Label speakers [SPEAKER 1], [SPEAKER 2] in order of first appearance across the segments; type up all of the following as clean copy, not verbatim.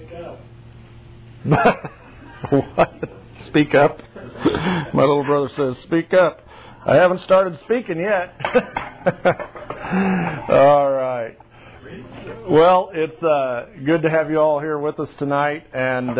[SPEAKER 1] What? Speak up? My little brother says, speak up. I haven't started speaking yet. All right. Well, it's good to have you all here with us tonight, and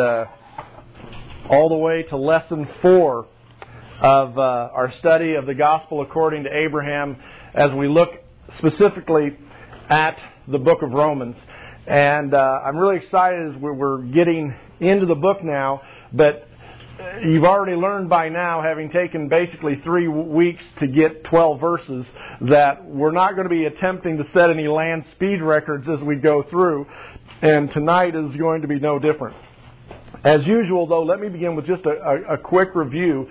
[SPEAKER 1] all the way to lesson 4 of our study of the Gospel according to Abraham, as we look specifically at the book of Romans. And I'm really excited as we're getting into the book now, but you've already learned by now, having taken basically 3 weeks to get 12 verses, that we're not going to be attempting to set any land speed records as we go through, and tonight is going to be no different. As usual, though, let me begin with just a quick review,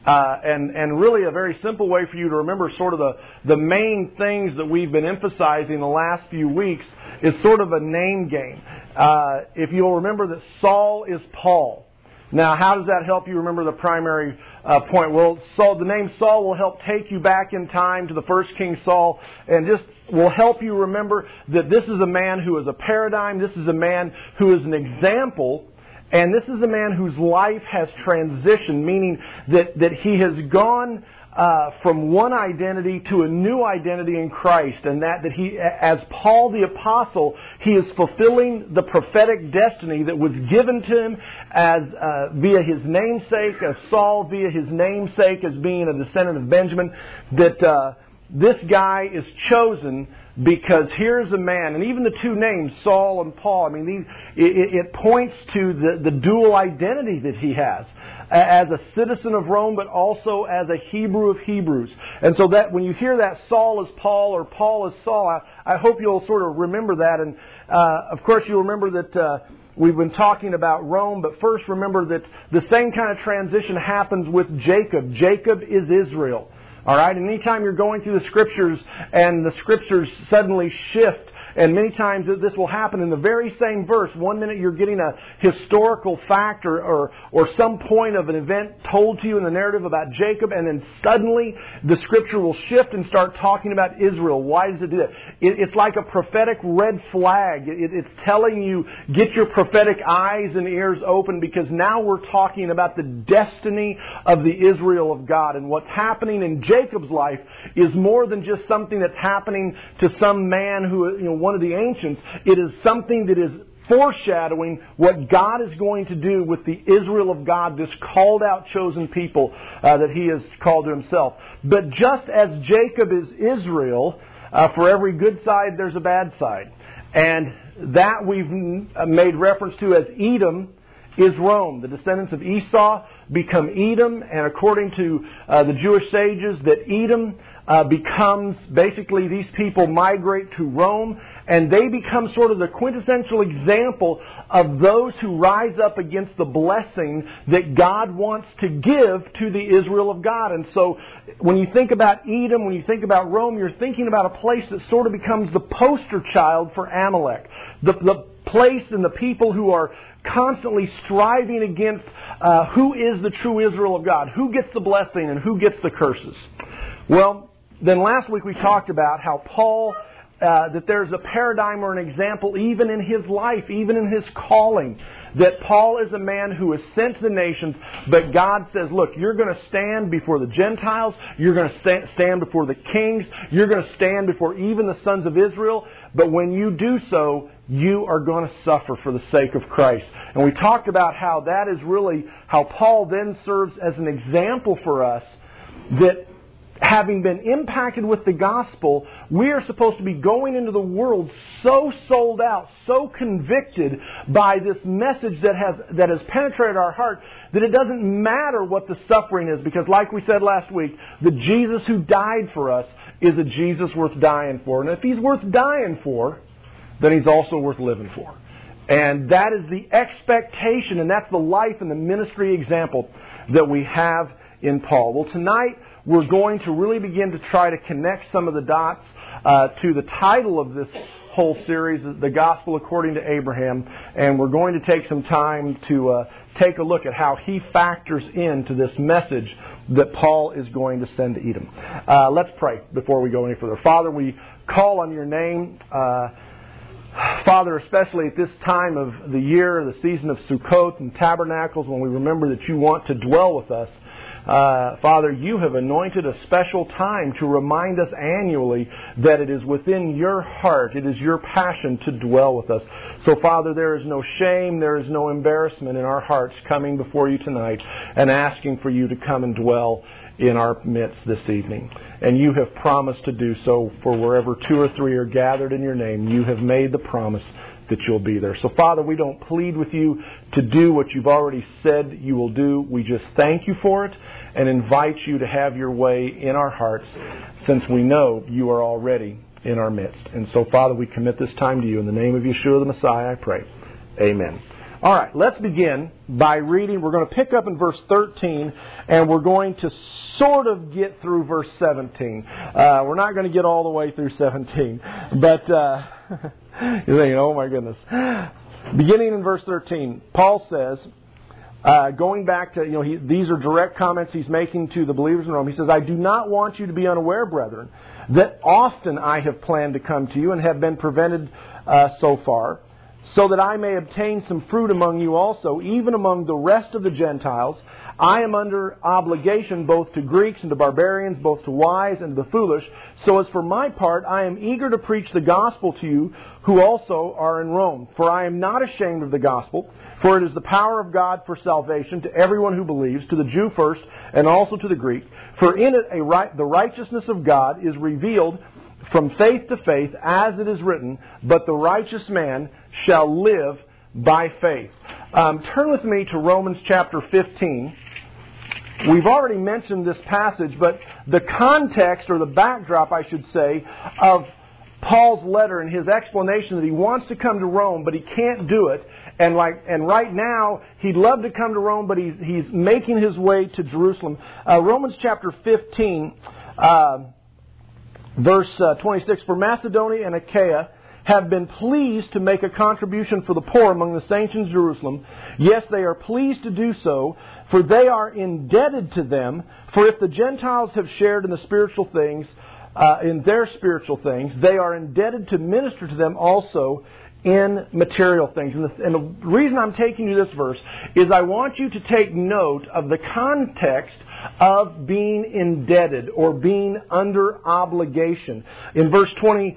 [SPEAKER 1] and really a very simple way for you to remember sort of the main things that we've been emphasizing the last few weeks is sort of a name game. If you'll remember that Saul is Paul. Now, how does that help you remember the primary point? Well, the name Saul will help take you back in time to the first King Saul, and just will help you remember that this is a man who is a paradigm, this is a man who is an example, and this is a man whose life has transitioned, meaning that he has gone from one identity to a new identity in Christ, and that he, as Paul the Apostle, he is fulfilling the prophetic destiny that was given to him as via his namesake, as Saul via his namesake as being a descendant of Benjamin, that this guy is chosen because here's a man, and even the two names, Saul and Paul, I mean, it points to the dual identity that he has, as a citizen of Rome, but also as a Hebrew of Hebrews. And so that when you hear that Saul is Paul or Paul is Saul, I hope you'll sort of remember that. And of course you'll remember that we've been talking about Rome, but first remember that the same kind of transition happens with Jacob. Jacob is Israel. All right? And anytime you're going through the Scriptures and the Scriptures suddenly shift, and many times this will happen in the very same verse. One minute you're getting a historical fact or some point of an event told to you in the narrative about Jacob, and then suddenly the Scripture will shift and start talking about Israel. Why does it do that? It's like a prophetic red flag. It's telling you, get your prophetic eyes and ears open, because now we're talking about the destiny of the Israel of God. And what's happening in Jacob's life is more than just something that's happening to some man who, one of the ancients. It is something that is foreshadowing what God is going to do with the Israel of God, this called out chosen people that He has called to Himself. But just as Jacob is Israel, for every good side there's a bad side. And that we've made reference to as Edom is Rome. The descendants of Esau become Edom, and according to the Jewish sages, that Edom becomes, basically these people migrate to Rome, and they become sort of the quintessential example of those who rise up against the blessing that God wants to give to the Israel of God. And so when you think about Edom, when you think about Rome, you're thinking about a place that sort of becomes the poster child for Amalek. The place and the people who are constantly striving against who is the true Israel of God, who gets the blessing and who gets the curses. Well, then last week we talked about how Paul, that there's a paradigm or an example even in his life, even in his calling, that Paul is a man who is sent to the nations, but God says, look, you're going to stand before the Gentiles, you're going to stand before the kings, you're going to stand before even the sons of Israel, but when you do so, you are going to suffer for the sake of Christ. And we talked about how that is really how Paul then serves as an example for us, that having been impacted with the gospel, we are supposed to be going into the world so sold out, so convicted by this message that has penetrated our heart, that it doesn't matter what the suffering is, because like we said last week, the Jesus who died for us is a Jesus worth dying for. And if He's worth dying for, then He's also worth living for. And that is the expectation, and that's the life and the ministry example that we have in Paul. Well, tonight we're going to really begin to try to connect some of the dots to the title of this whole series, The Gospel According to Abraham, and we're going to take some time to take a look at how he factors into this message that Paul is going to send to Edom. Let's pray before we go any further. Father, we call on Your name Father, especially at this time of the year, the season of Sukkot and Tabernacles, when we remember that you want to dwell with us, Father, you have anointed a special time to remind us annually that it is within your heart, it is your passion to dwell with us. So, Father, there is no shame, there is no embarrassment in our hearts coming before you tonight and asking for you to come and dwell in our midst this evening. And you have promised to do so, for wherever 2 or 3 are gathered in your name, you have made the promise that you'll be there. So, Father, we don't plead with you to do what you've already said you will do. We just thank you for it and invite you to have your way in our hearts, since we know you are already in our midst. And so, Father, we commit this time to you. In the name of Yeshua the Messiah, I pray. Amen. All right, let's begin by reading. We're going to pick up in verse 13, and we're going to sort of get through verse 17. We're not going to get all the way through 17, but you're thinking, oh my goodness. Beginning in verse 13, Paul says, going back to, these are direct comments he's making to the believers in Rome. He says, I do not want you to be unaware, brethren, that often I have planned to come to you and have been prevented so far, so that I may obtain some fruit among you also, even among the rest of the Gentiles. I am under obligation both to Greeks and to barbarians, both to wise and to the foolish. So as for my part, I am eager to preach the gospel to you who also are in Rome. For I am not ashamed of the gospel, for it is the power of God for salvation to everyone who believes, to the Jew first and also to the Greek. For in it the righteousness of God is revealed from faith to faith, as it is written, but the righteous man shall live by faith. Turn with me to Romans chapter 15. We've already mentioned this passage, but the context, or the backdrop, I should say, of Paul's letter and his explanation that he wants to come to Rome, but he can't do it. And right now, he'd love to come to Rome, but he's making his way to Jerusalem. Romans chapter 15, verse 26, For Macedonia and Achaia have been pleased to make a contribution for the poor among the saints in Jerusalem. Yes, they are pleased to do so, for they are indebted to them. For if the Gentiles have shared in the spiritual things, in their spiritual things, they are indebted to minister to them also in material things. And the reason I'm taking you this verse is I want you to take note of the context of being indebted or being under obligation. In verse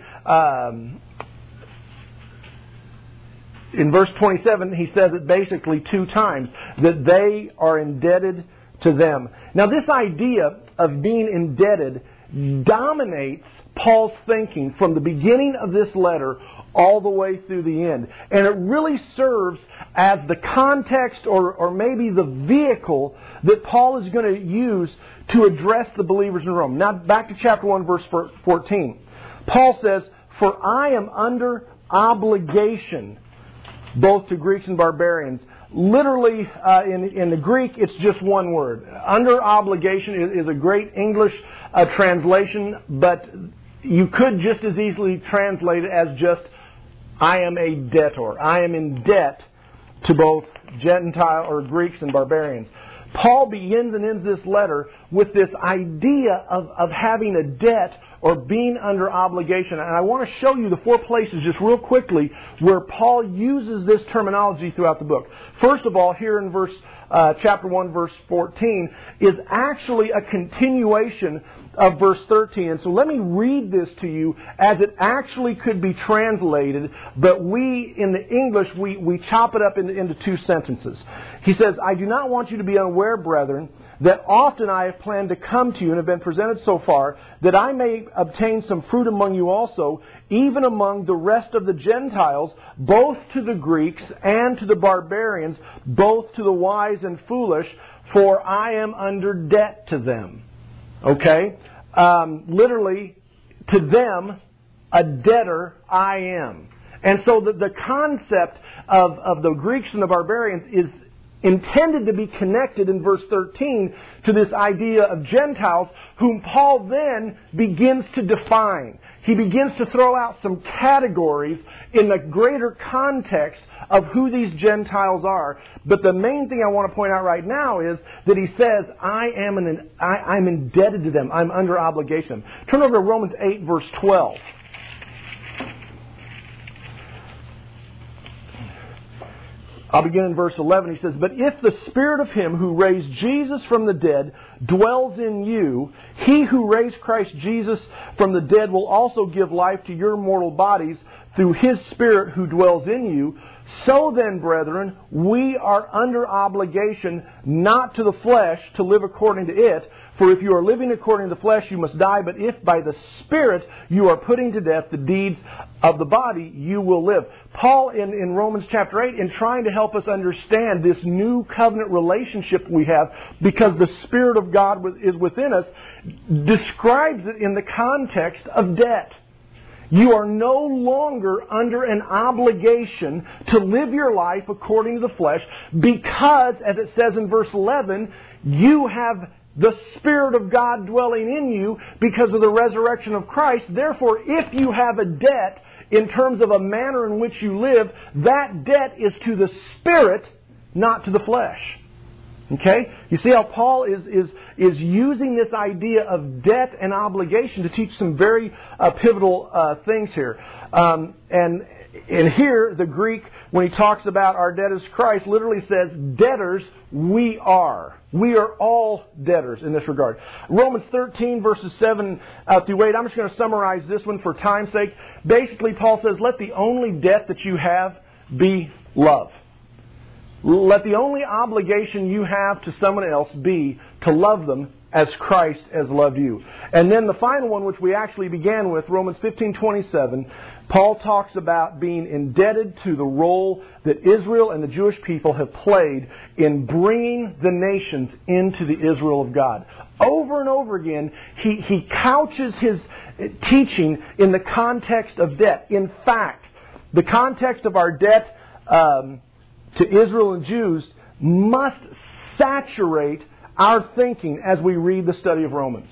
[SPEAKER 1] 27, he says it basically 2 times, that they are indebted to them. Now, this idea of being indebted dominates Paul's thinking from the beginning of this letter all the way through the end. And it really serves as the context or maybe the vehicle that Paul is going to use to address the believers in Rome. Now, back to chapter 1, verse 14. Paul says, For I am under obligation both to Greeks and barbarians. Literally, in the Greek, it's just one word. Under obligation is a great English translation, but you could just as easily translate it as just, I am a debtor. I am in debt to both Gentile or Greeks and barbarians. Paul begins and ends this letter with this idea of having a debt or being under obligation. And I want to show you the 4 places just real quickly where Paul uses this terminology throughout the book. First of all, here in chapter 1, verse 14, is actually a continuation of verse 13. And so let me read this to you as it actually could be translated, but we, in the English, we chop it up into 2 sentences. He says, I do not want you to be unaware, brethren, that often I have planned to come to you and have been presented so far, that I may obtain some fruit among you also, even among the rest of the Gentiles, both to the Greeks and to the barbarians, both to the wise and foolish, for I am under debt to them. Okay? Literally, to them, a debtor I am. And so the concept of the Greeks and the barbarians is intended to be connected in verse 13 to this idea of Gentiles, whom Paul then begins to define. He begins to throw out some categories in the greater context of who these Gentiles are. But the main thing I want to point out right now is that he says, I'm indebted to them. I'm under obligation. Turn over to Romans 8, verse 12. I'll begin in verse 11. He says, "But if the Spirit of Him who raised Jesus from the dead dwells in you, He who raised Christ Jesus from the dead will also give life to your mortal bodies through His Spirit who dwells in you. So then, brethren, we are under obligation not to the flesh to live according to it. For if you are living according to the flesh, you must die. But if by the Spirit you are putting to death the deeds of the body, you will live." Paul, in Romans chapter 8, in trying to help us understand this new covenant relationship we have, because the Spirit of God is within us, describes it in the context of debt. You are no longer under an obligation to live your life according to the flesh because, as it says in verse 11, you have the Spirit of God dwelling in you because of the resurrection of Christ. Therefore, if you have a debt in terms of a manner in which you live, that debt is to the Spirit, not to the flesh. Okay? You see how Paul is using this idea of debt and obligation to teach some very pivotal things here. And here, the Greek, when he talks about our debt as Christ, literally says, debtors we are. We are all debtors in this regard. Romans 13, verses 7 through 8. I'm just going to summarize this one for time's sake. Basically, Paul says, let the only debt that you have be love. Let the only obligation you have to someone else be to love them as Christ has loved you. And then the final one, which we actually began with, Romans 15:27, Paul talks about being indebted to the role that Israel and the Jewish people have played in bringing the nations into the Israel of God. Over and over again, he couches his teaching in the context of debt. In fact, the context of our debt to Israel and Jews must saturate our thinking as we read the study of Romans.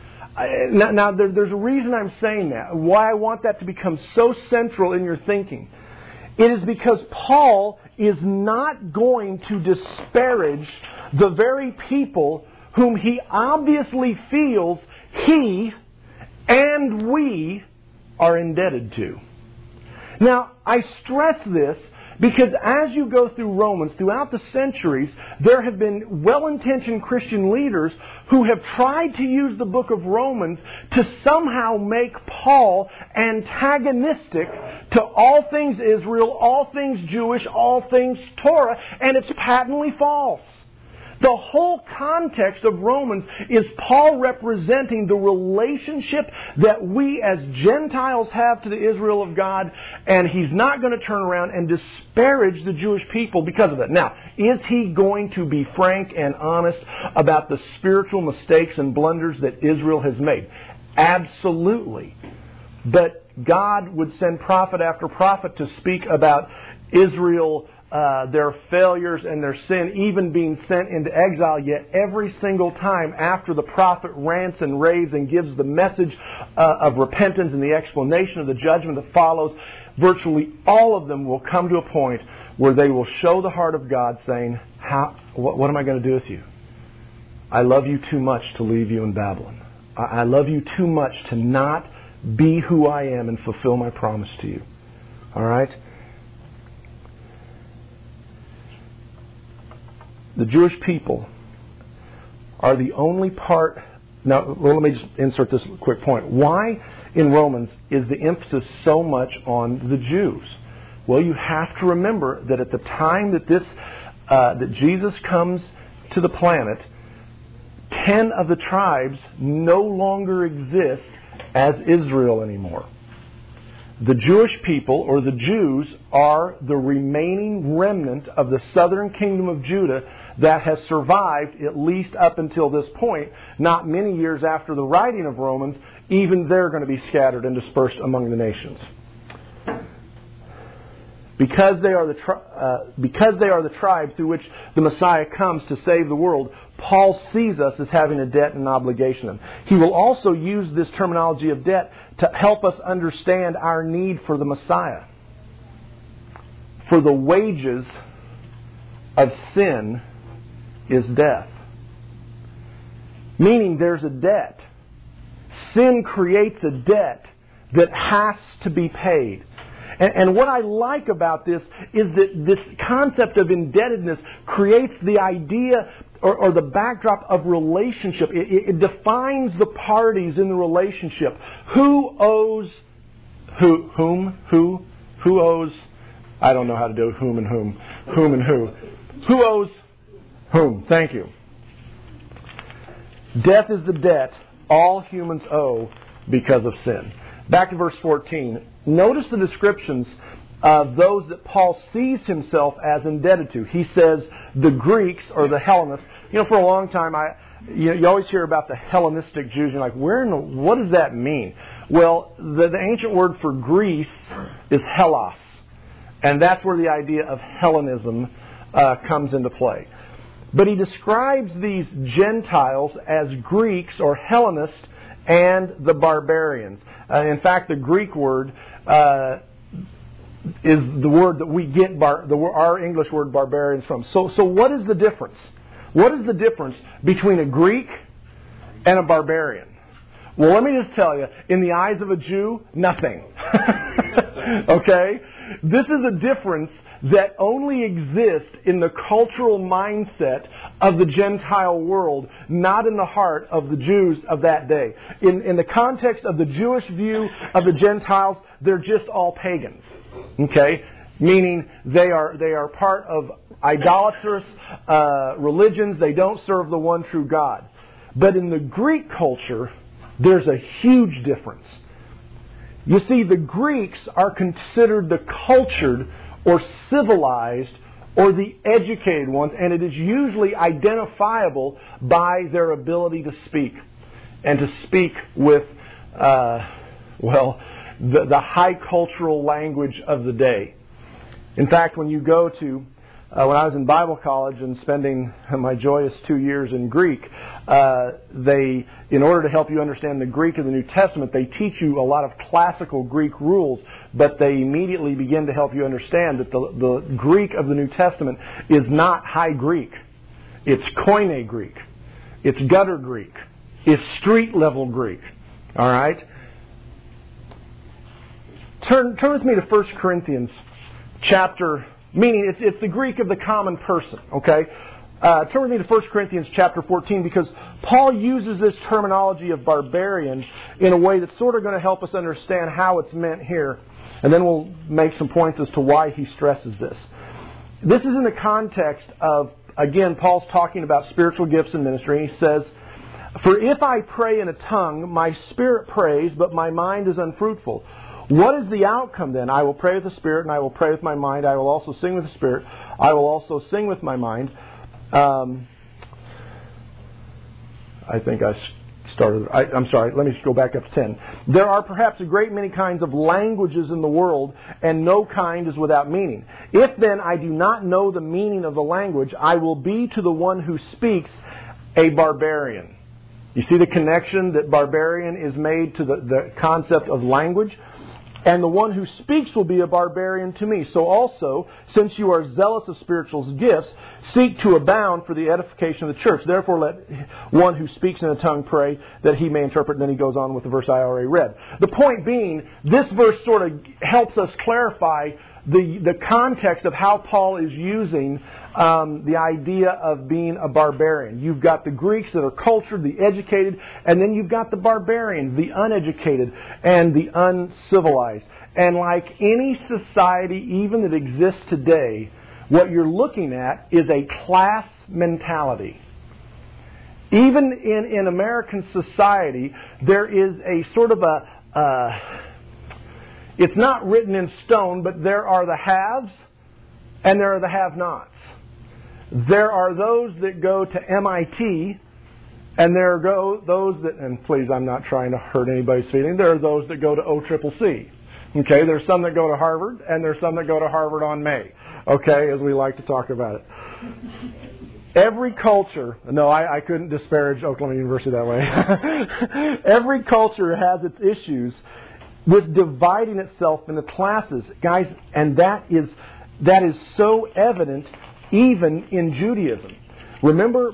[SPEAKER 1] Now there's a reason I'm saying that, why I want that to become so central in your thinking. It is because Paul is not going to disparage the very people whom he obviously feels he and we are indebted to. Now, I stress this because as you go through Romans, throughout the centuries, there have been well-intentioned Christian leaders who have tried to use the book of Romans to somehow make Paul antagonistic to all things Israel, all things Jewish, all things Torah, and it's patently false. The whole context of Romans is Paul representing the relationship that we as Gentiles have to the Israel of God, and he's not going to turn around and disparage the Jewish people because of it. Now, is he going to be frank and honest about the spiritual mistakes and blunders that Israel has made? Absolutely. But God would send prophet after prophet to speak about Israel, their failures and their sin, even being sent into exile. Yet every single time after the prophet rants and raves and gives the message of repentance and the explanation of the judgment that follows, virtually all of them will come to a point where they will show the heart of God, saying, what am I going to do with you? I love you too much to leave you in Babylon. I love you too much to not be who I am and fulfill my promise to you. All right? The Jewish people are the only part... Now, let me just insert this quick point. Why in Romans is the emphasis so much on the Jews? Well, you have to remember that at the time that that Jesus comes to the planet, 10 of the tribes no longer exist as Israel anymore. The Jewish people, or the Jews, are the remaining remnant of the southern kingdom of Judah that has survived at least up until this point. Not many years after the writing of Romans, even they're going to be scattered and dispersed among the nations. Because they are the tribe through which the Messiah comes to save the world, Paul sees us as having a debt and an obligation to them. He will also use this terminology of debt to help us understand our need for the Messiah. For the wages of sin is death. Meaning there's a debt. Sin creates a debt that has to be paid. And what I like about this is that this concept of indebtedness creates the idea or the backdrop of relationship. It defines the parties in the relationship. Who owes whom? Who owes? I don't know how to do whom and whom. Whom and who. Who owes whom? Thank you. Death is the debt all humans owe because of sin. Back to verse 14. Notice the descriptions of those that Paul sees himself as indebted to. He says the Greeks or the Hellenists. For a long time, you always hear about the Hellenistic Jews. You're like, what does that mean? Well, the ancient word for Greece is Hellas. And that's where the idea of Hellenism comes into play. But he describes these Gentiles as Greeks or Hellenists and the barbarians. In fact, the Greek word is the word that we get our English word barbarians from. So what is the difference? What is the difference between a Greek and a barbarian? Well, let me just tell you, in the eyes of a Jew, nothing. Okay? This is a difference that only exists in the cultural mindset of the Gentile world, not in the heart of the Jews of that day. In the context of the Jewish view of the Gentiles, they're just all pagans. Okay? Meaning they are part of idolatrous religions. They don't serve the one true God. But in the Greek culture, there's a huge difference. You see, the Greeks are considered the cultured or civilized or the educated ones, and it is usually identifiable by their ability to speak and to speak with, the high cultural language of the day. In fact, when you go to, when I was in Bible college and spending my joyous 2 years in Greek, in order to help you understand the Greek of the New Testament, they teach you a lot of classical Greek rules, but they immediately begin to help you understand that the Greek of the New Testament is not high Greek. It's Koine Greek. It's gutter Greek. It's street level Greek. All right? Turn with me to 1 Corinthians chapter, meaning it's the Greek of the common person, okay? Turn with me to 1 Corinthians chapter 14 because Paul uses this terminology of barbarian in a way that's sort of going to help us understand how it's meant here. And then we'll make some points as to why he stresses this. This is in the context of, again, Paul's talking about spiritual gifts and ministry. He says, "For if I pray in a tongue, my spirit prays, but my mind is unfruitful. What is the outcome then? I will pray with the Spirit, and I will pray with my mind. I will also sing with the Spirit. I will also sing with my mind." I think I started... I'm sorry, let me just go back up to 10. "There are perhaps a great many kinds of languages in the world, and no kind is without meaning. If then I do not know the meaning of the language, I will be to the one who speaks a barbarian." You see the connection that barbarian is made to the concept of language? "And the one who speaks will be a barbarian to me. So also, since you are zealous of spiritual gifts, seek to abound for the edification of the church. Therefore let one who speaks in a tongue pray that he may interpret." And then he goes on with the verse I already read. The point being, this verse sort of helps us clarify the context of how Paul is using the idea of being a barbarian. You've got the Greeks that are cultured, the educated, and then you've got the barbarians, the uneducated, and the uncivilized. And like any society, even that exists today, what you're looking at is a class mentality. Even in American society, there is a sort of it's not written in stone, but there are the haves and there are the have-nots. There are those that go to MIT, and there are those that, and please, I'm not trying to hurt anybody's feeling, there are those that go to OCCC. Okay, there's some that go to Harvard, and there's some that go to Harvard on May. Okay, as we like to talk about it. Every culture, no, I couldn't disparage Oklahoma University that way. Every culture has its issues with dividing itself into classes, guys, and that is so evident even in Judaism. Remember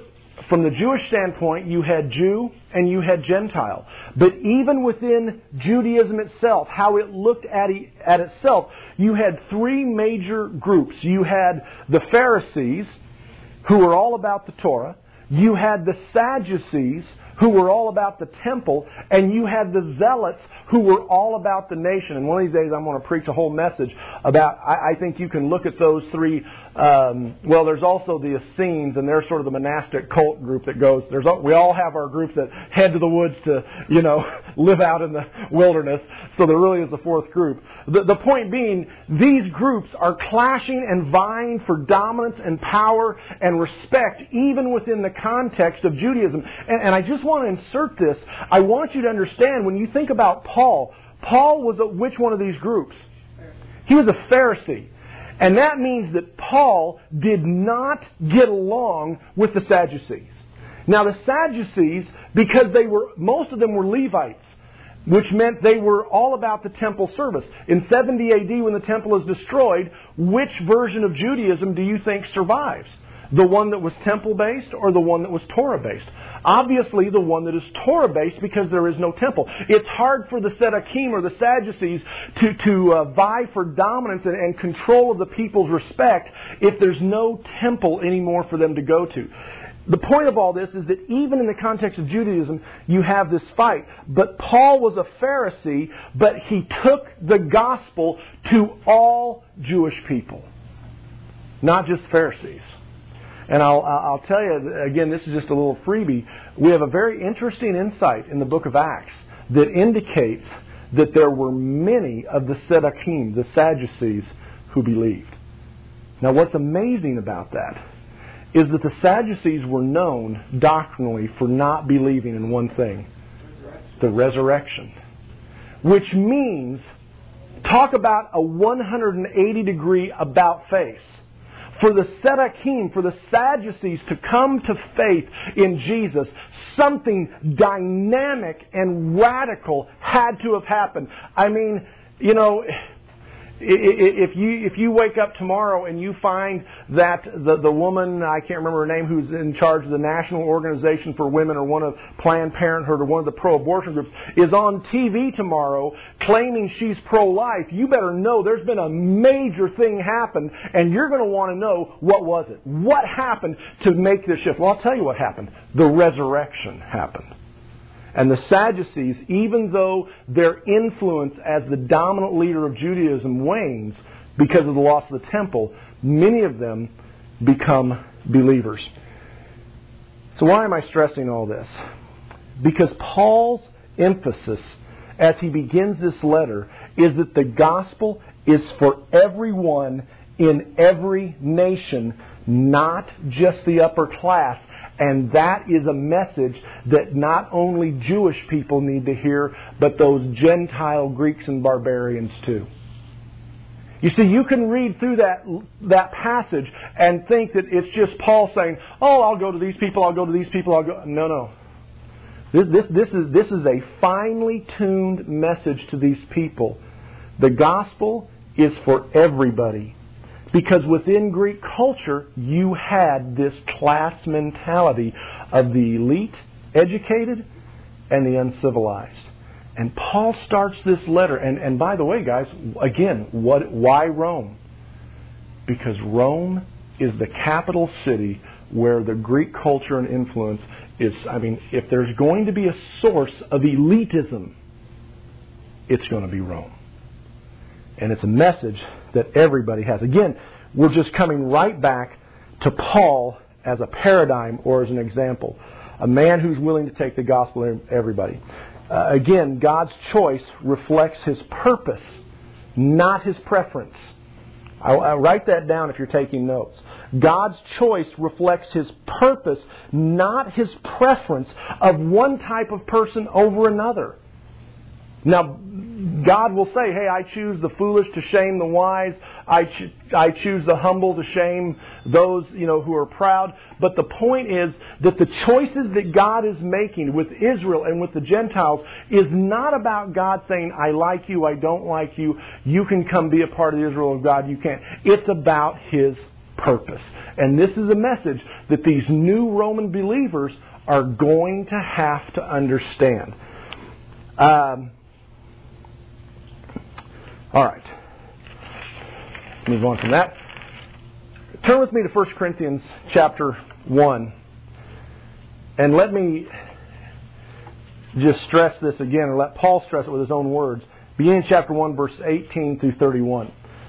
[SPEAKER 1] from the Jewish standpoint, you had Jew and you had Gentile. But even within Judaism itself, how it looked at itself, you had three major groups. You had the Pharisees, who were all about the Torah. You had the Sadducees, who were all about the temple. And you had the Zealots, who were all about the nation. And one of these days I'm going to preach a whole message about, I think you can look at those three. There's also the Essenes, and they're sort of the monastic cult group that goes, we all have our groups that head to the woods to, live out in the wilderness. So there really is a fourth group. The point being, these groups are clashing and vying for dominance and power and respect, even within the context of Judaism. And I just want to insert this. I want you to understand, when you think about Paul was which one of these groups? He was a Pharisee. And that means that Paul did not get along with the Sadducees. Now the Sadducees, because most of them were Levites, which meant they were all about the temple service. In 70 AD, when the temple is destroyed, which version of Judaism do you think survives? The one that was temple-based or the one that was Torah-based? Obviously the one that is Torah-based, because there is no temple. It's hard for the Tzedakим or the Sadducees to vie for dominance and control of the people's respect if there's no temple anymore for them to go to. The point of all this is that even in the context of Judaism, you have this fight. But Paul was a Pharisee, but he took the gospel to all Jewish people, not just Pharisees. And I'll tell you, again, this is just a little freebie. We have a very interesting insight in the book of Acts that indicates that there were many of the Tzedakim, the Sadducees, who believed. Now, what's amazing about that is that the Sadducees were known doctrinally for not believing in one thing: the resurrection. Which means, talk about a 180-degree about-face. For the Tzedakim, for the Sadducees to come to faith in Jesus, something dynamic and radical had to have happened. I mean, if you wake up tomorrow and you find that the woman, I can't remember her name, who's in charge of the National Organization for Women or one of Planned Parenthood or one of the pro-abortion groups, is on TV tomorrow claiming she's pro-life, you better know there's been a major thing happen, and you're going to want to know, what was it? What happened to make this shift? Well, I'll tell you what happened. The resurrection happened. And the Sadducees, even though their influence as the dominant leader of Judaism wanes because of the loss of the temple, many of them become believers. So why am I stressing all this? Because Paul's emphasis as he begins this letter is that the gospel is for everyone in every nation, not just the upper class. And that is a message that not only Jewish people need to hear, but those Gentile Greeks and barbarians too. You see, you can read through that passage and think that it's just Paul saying, "Oh, I'll go to these people, I'll go to these people, I'll go." No. This is a finely tuned message to these people. The gospel is for everybody. Because within Greek culture, you had this class mentality of the elite, educated, and the uncivilized. And Paul starts this letter. And by the way, guys, again, why Rome? Because Rome is the capital city where the Greek culture and influence is. I mean, if there's going to be a source of elitism, it's going to be Rome. And it's a message that everybody has. Again, we're just coming right back to Paul as a paradigm or as an example. A man who's willing to take the gospel to everybody. Again, God's choice reflects His purpose, not His preference. I'll write that down if you're taking notes. God's choice reflects His purpose, not His preference of one type of person over another. Now, God will say, "Hey, I choose the foolish to shame the wise. I choose the humble to shame those, who are proud." But the point is that the choices that God is making with Israel and with the Gentiles is not about God saying, "I like you, I don't like you. You can come be a part of the Israel of God, you can't." It's about His purpose. And this is a message that these new Roman believers are going to have to understand. All right. Move on from that. Turn with me to 1 Corinthians chapter 1. And let me just stress this again, or let Paul stress it with his own words. Beginning in chapter 1, verse 18 through 31.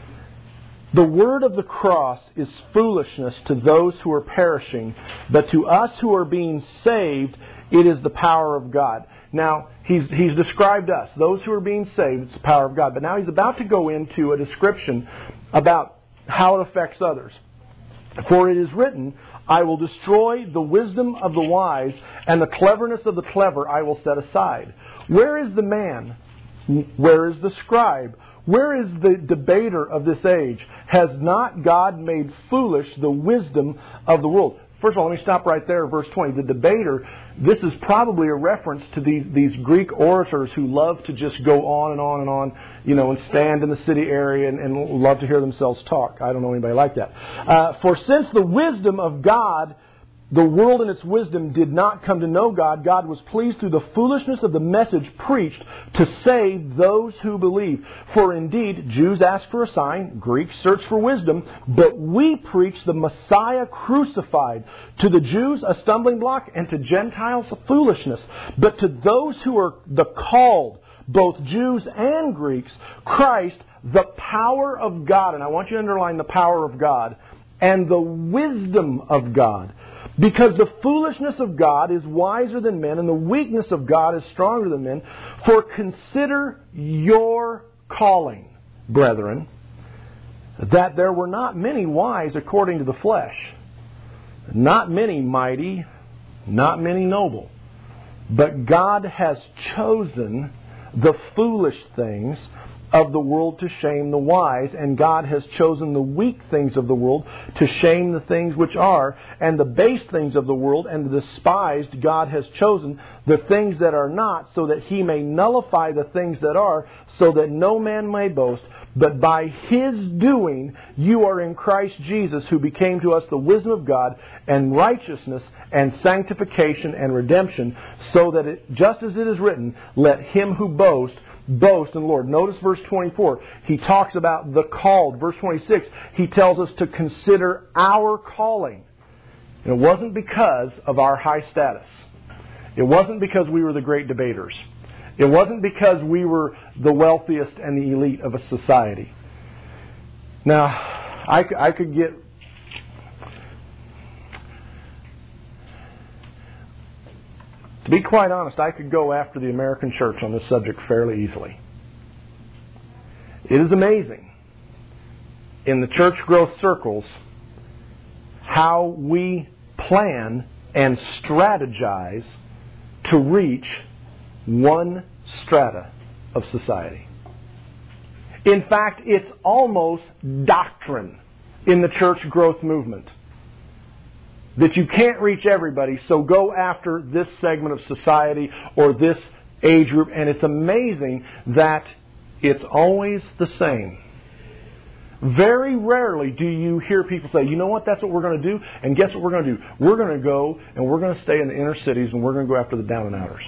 [SPEAKER 1] The word of the cross is foolishness to those who are perishing, but to us who are being saved, it is the power of God. Now, he's described us, those who are being saved, it's the power of God. But now he's about to go into a description about how it affects others. For it is written, I will destroy the wisdom of the wise, and the cleverness of the clever I will set aside. Where is the man? Where is the scribe? Where is the debater of this age? Has not God made foolish the wisdom of the world? First of all, let me stop right there, verse 20. The debater, this is probably a reference to these Greek orators who love to just go on and on and on, and stand in the city area and love to hear themselves talk. I don't know anybody like that. For since the wisdom of God, the world in its wisdom did not come to know God, God was pleased through the foolishness of the message preached to save those who believe. For indeed, Jews ask for a sign, Greeks search for wisdom, but we preach the Messiah crucified. To the Jews a stumbling block, and to Gentiles a foolishness. But to those who are the called, both Jews and Greeks, Christ, the power of God, and I want you to underline the power of God, and the wisdom of God. Because the foolishness of God is wiser than men, and the weakness of God is stronger than men. For consider your calling, brethren, that there were not many wise according to the flesh, not many mighty, not many noble. But God has chosen the foolish things of the world to shame the wise, and God has chosen the weak things of the world to shame the things which are, and the base things of the world and the despised God has chosen, the things that are not, so that He may nullify the things that are, so that no man may boast. But by His doing you are in Christ Jesus, who became to us the wisdom of God, and righteousness, and sanctification, and redemption, so that just as it is written, let him who boasts boast in the Lord. Notice verse 24. He talks about the called. Verse 26, he tells us to consider our calling. And it wasn't because of our high status. It wasn't because we were the great debaters. It wasn't because we were the wealthiest and the elite of a society. Now, I could get... To be quite honest, I could go after the American church on this subject fairly easily. It is amazing in the church growth circles how we plan and strategize to reach one strata of society. In fact, it's almost doctrine in the church growth movement that you can't reach everybody, so go after this segment of society or this age group. And it's amazing that it's always the same. Very rarely do you hear people say, you know what, that's what we're going to do, and guess what we're going to do? We're going to go and we're going to stay in the inner cities and we're going to go after the down and outers.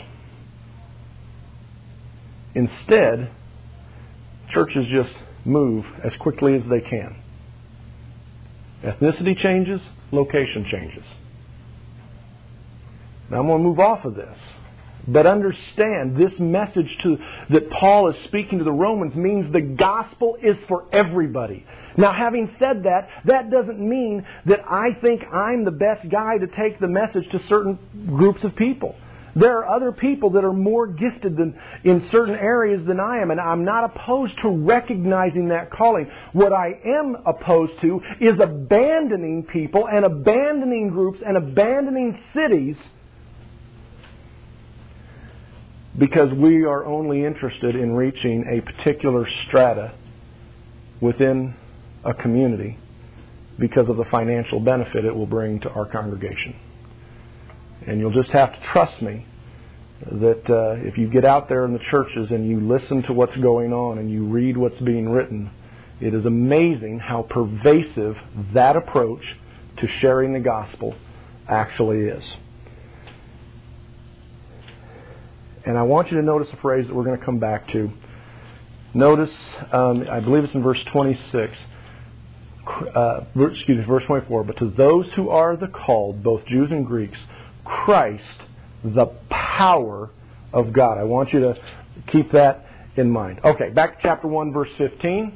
[SPEAKER 1] Instead, churches just move as quickly as they can. Ethnicity changes, location changes. Now I'm going to move off of this. But understand, this message that Paul is speaking to the Romans means the gospel is for everybody. Now, having said that, that doesn't mean that I think I'm the best guy to take the message to certain groups of people. There are other people that are more gifted in certain areas than I am, and I'm not opposed to recognizing that calling. What I am opposed to is abandoning people and abandoning groups and abandoning cities because we are only interested in reaching a particular strata within a community because of the financial benefit it will bring to our congregation. And you'll just have to trust me that if you get out there in the churches and you listen to what's going on and you read what's being written, It is amazing how pervasive that approach to sharing the gospel actually is. And I want you to notice a phrase that we're going to come back to. Notice, I believe it's in verse 26. Verse 24. But to those who are the called, both Jews and Greeks, Christ, the power of God. I want you to keep that in mind. Okay, back to chapter 1, verse 15.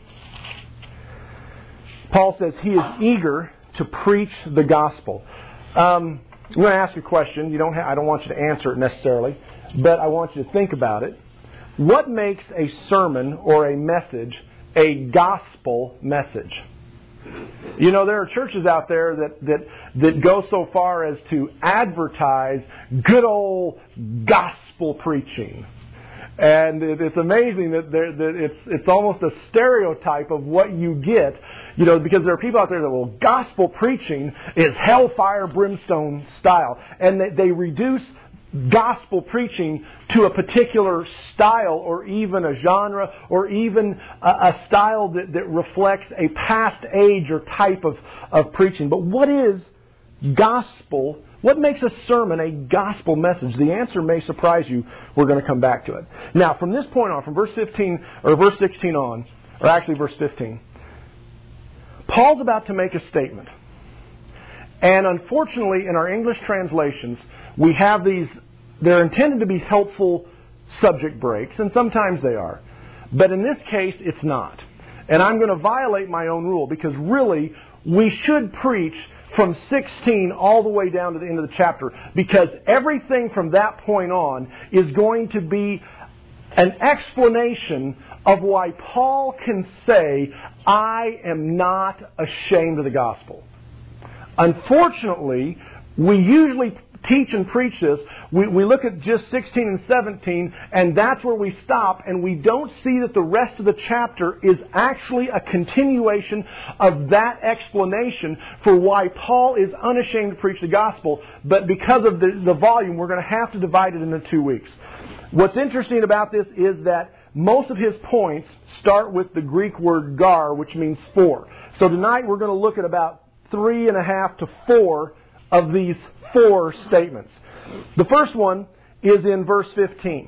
[SPEAKER 1] Paul says he is eager to preach the gospel. I'm going to ask you a question. I don't want you to answer it necessarily, but I want you to think about it. What makes a sermon or a message a gospel message? There are churches out there that go so far as to advertise good old gospel preaching. And it's amazing that it's almost a stereotype of what you get, because there are people out there that gospel preaching is hellfire brimstone style. And they reduce gospel preaching to a particular style or even a genre or even a style that reflects a past age or type of preaching. But what is gospel? What makes a sermon a gospel message? The answer may surprise you. We're going to come back to it. Now, from this point on, from verse 15 or verse 16 on, or actually verse 15, Paul's about to make a statement. And unfortunately, in our English translations, we have these, they're intended to be helpful subject breaks, and sometimes they are. But in this case, it's not. And I'm going to violate my own rule, because really, we should preach from 16 all the way down to the end of the chapter, because everything from that point on is going to be an explanation of why Paul can say, I am not ashamed of the gospel. Unfortunately, we usually teach and preach this. We look at just 16 and 17, and that's where we stop, and we don't see that the rest of the chapter is actually a continuation of that explanation for why Paul is unashamed to preach the gospel. But because of the volume, we're going to have to divide it into 2 weeks. What's interesting about this is that most of his points start with the Greek word gar, which means 4. So tonight we're going to look at about 3.5 to 4 of these 4 statements. The first one is in verse 15.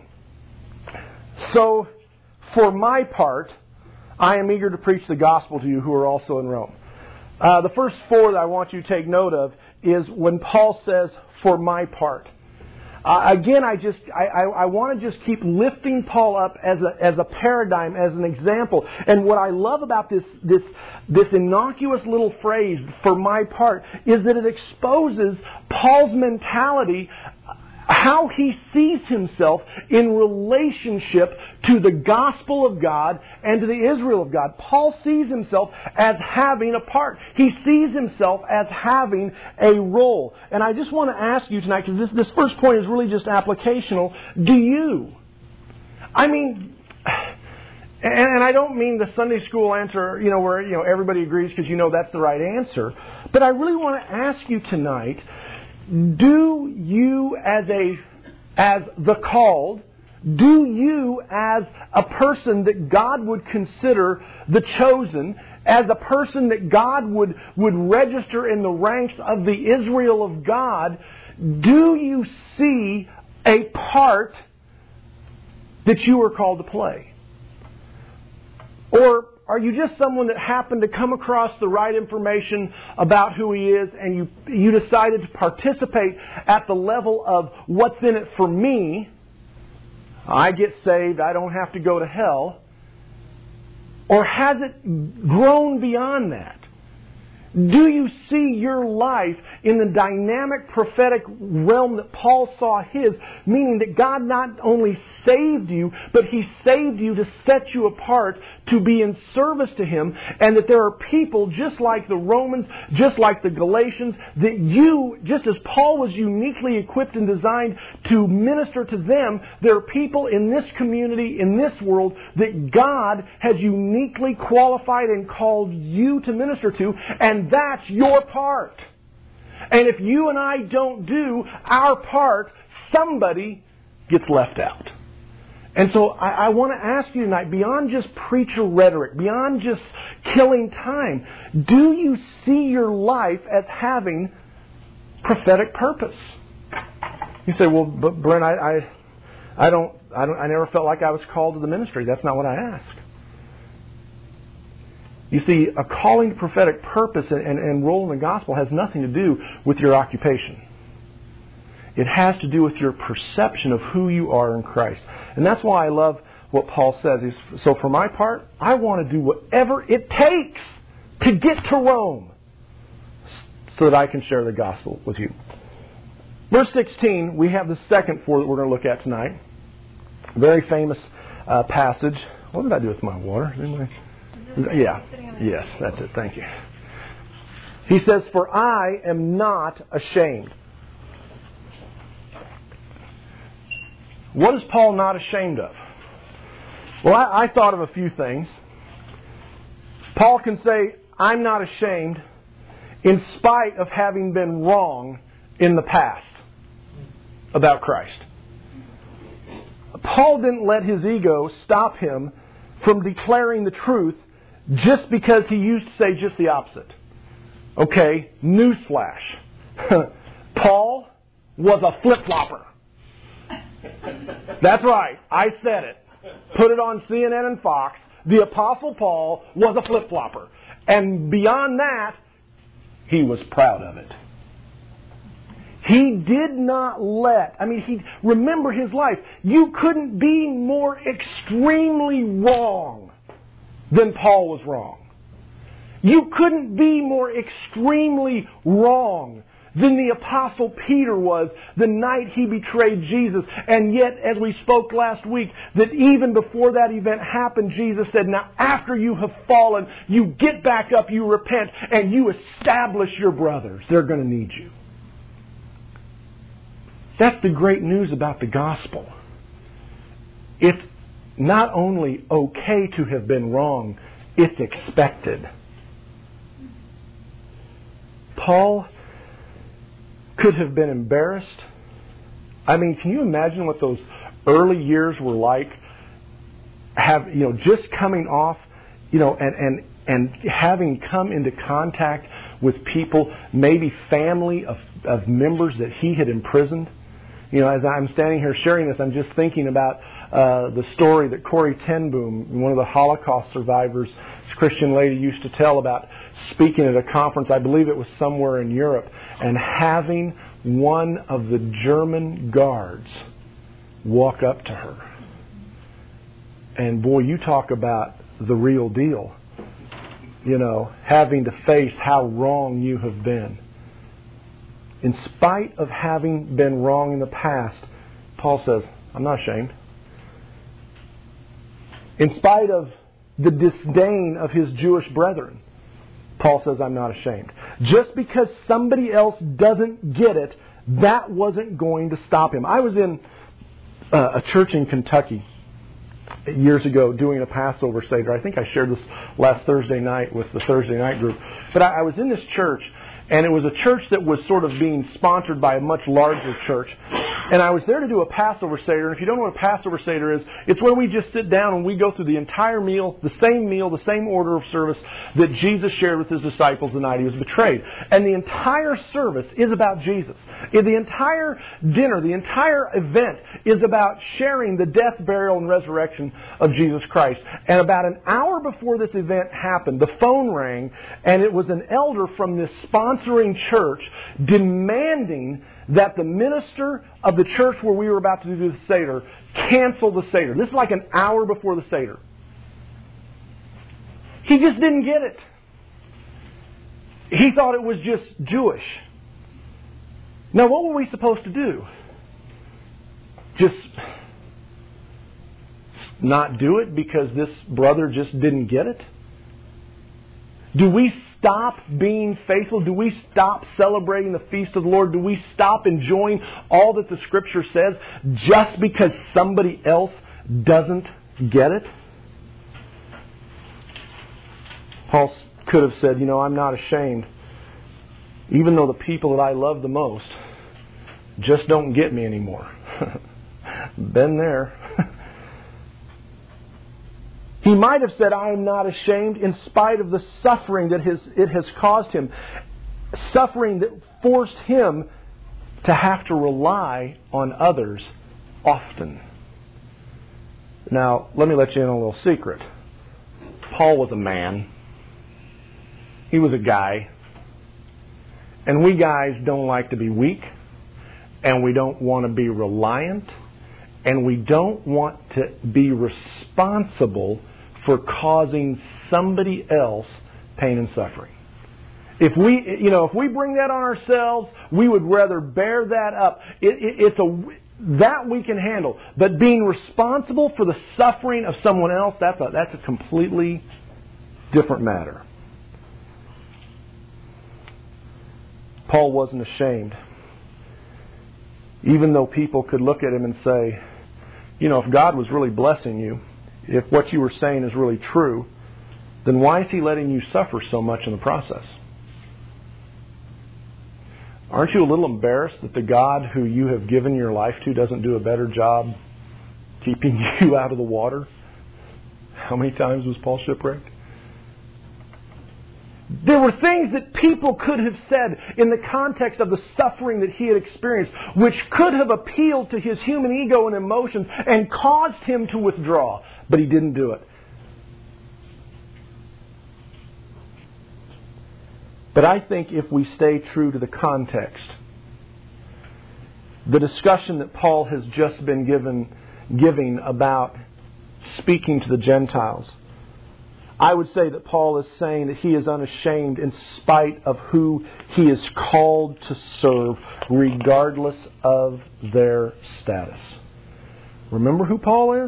[SPEAKER 1] So, for my part, I am eager to preach the gospel to you who are also in Rome. The first 4 that I want you to take note of is when Paul says, for my part. Again, I want to just keep lifting Paul up as a paradigm, as an example. And what I love about this innocuous little phrase, for my part, is that it exposes Paul's mentality, how he sees himself in relationship to the gospel of God and to the Israel of God. Paul sees himself as having a part. He sees himself as having a role. And I just want to ask you tonight, because this first point is really just applicational, do you? I mean, and I don't mean the Sunday school answer, where everybody agrees because that's the right answer. But I really want to ask you tonight, do you as the called, do you as a person that God would consider the chosen, as a person that God would register in the ranks of the Israel of God, do you see a part that you are called to play? Or are you just someone that happened to come across the right information about who he is, and you decided to participate at the level of what's in it for me? I get saved, I don't have to go to hell. Or has it grown beyond that? Do you see your life in the dynamic prophetic realm that Paul saw his, meaning that God not only saved you, but He saved you to set you apart to be in service to Him, and that there are people just like the Romans, just like the Galatians, that you, just as Paul was uniquely equipped and designed to minister to them, there are people in this community, in this world, that God has uniquely qualified and called you to minister to, and that's your part. And if you and I don't do our part, somebody gets left out. And so I want to ask you tonight, beyond just preacher rhetoric, beyond just killing time, do you see your life as having prophetic purpose? You say, well, but Brent, I never felt like I was called to the ministry. That's not what I asked. You see, a calling to prophetic purpose and role in the gospel has nothing to do with your occupation. It has to do with your perception of who you are in Christ. And that's why I love what Paul says. So for my part, I want to do whatever it takes to get to Rome so that I can share the gospel with you. Verse 16, we have the second four that we're going to look at tonight. A very famous passage. What did I do with my water? Yeah. Yes, that's it. Thank you. He says, "For I am not ashamed." What is Paul not ashamed of? Well, I thought of a few things. Paul can say, I'm not ashamed in spite of having been wrong in the past about Christ. Paul didn't let his ego stop him from declaring the truth just because he used to say just the opposite. Okay, newsflash. Paul was a flip-flopper. That's right, I said it. Put it on CNN and Fox. The Apostle Paul was a flip-flopper. And beyond that, he was proud of it. He did not remember his life. You couldn't be more extremely wrong than Paul was wrong. You couldn't be more extremely wrong than the Apostle Peter was the night he betrayed Jesus. And yet, as we spoke last week, that even before that event happened, Jesus said, now after you have fallen, you get back up, you repent, and you establish your brothers. They're going to need you. That's the great news about the gospel. It's not only okay to have been wrong, it's expected. Paul could have been embarrassed. I mean, can you imagine what those early years were like? Just coming off, and having come into contact with people, maybe family of members that he had imprisoned. As I'm standing here sharing this, I'm just thinking about the story that Corrie ten Boom, one of the Holocaust survivors, this Christian lady, used to tell about speaking at a conference, I believe it was somewhere in Europe, and having one of the German guards walk up to her. And boy, you talk about the real deal. Having to face how wrong you have been. In spite of having been wrong in the past, Paul says, I'm not ashamed. In spite of the disdain of his Jewish brethren, Paul says, I'm not ashamed. Just because somebody else doesn't get it, that wasn't going to stop him. I was in a church in Kentucky years ago doing a Passover Seder. I think I shared this last Thursday night with the Thursday night group. But I was in this church, and it was a church that was sort of being sponsored by a much larger church. And I was there to do a Passover Seder. And if you don't know what a Passover Seder is, it's when we just sit down and we go through the entire meal, the same order of service that Jesus shared with his disciples the night he was betrayed. And the entire service is about Jesus. The entire dinner, the entire event is about sharing the death, burial, and resurrection of Jesus Christ. And about an hour before this event happened, the phone rang, and it was an elder from this sponsoring church demanding that the minister of the church where we were about to do the Seder cancel the Seder. This is like an hour before the Seder. He just didn't get it. He thought it was just Jewish. Now, what were we supposed to do? Just not do it because this brother just didn't get it? Do we stop being faithful? Do we stop celebrating the feast of the Lord? Do we stop enjoying all that the Scripture says just because somebody else doesn't get it? Paul could have said, I'm not ashamed, even though the people that I love the most just don't get me anymore. Been there. He might have said, I am not ashamed, in spite of the suffering that it has caused him. Suffering that forced him to have to rely on others often. Now, let me let you in on a little secret. Paul was a man. He was a guy. And we guys don't like to be weak. And we don't want to be reliant. And we don't want to be responsible for causing somebody else pain and suffering. If we bring that on ourselves, we would rather bear that up. That we can handle. But being responsible for the suffering of someone else, that's a completely different matter. Paul wasn't ashamed. Even though people could look at him and say, if God was really blessing you, if what you were saying is really true, then why is He letting you suffer so much in the process? Aren't you a little embarrassed that the God who you have given your life to doesn't do a better job keeping you out of the water? How many times was Paul shipwrecked? There were things that people could have said in the context of the suffering that he had experienced, which could have appealed to his human ego and emotions and caused him to withdraw. But he didn't do it. But I think if we stay true to the context, the discussion that Paul has just been giving about speaking to the Gentiles, I would say that Paul is saying that he is unashamed in spite of who he is called to serve, regardless of their status. Remember who Paul is?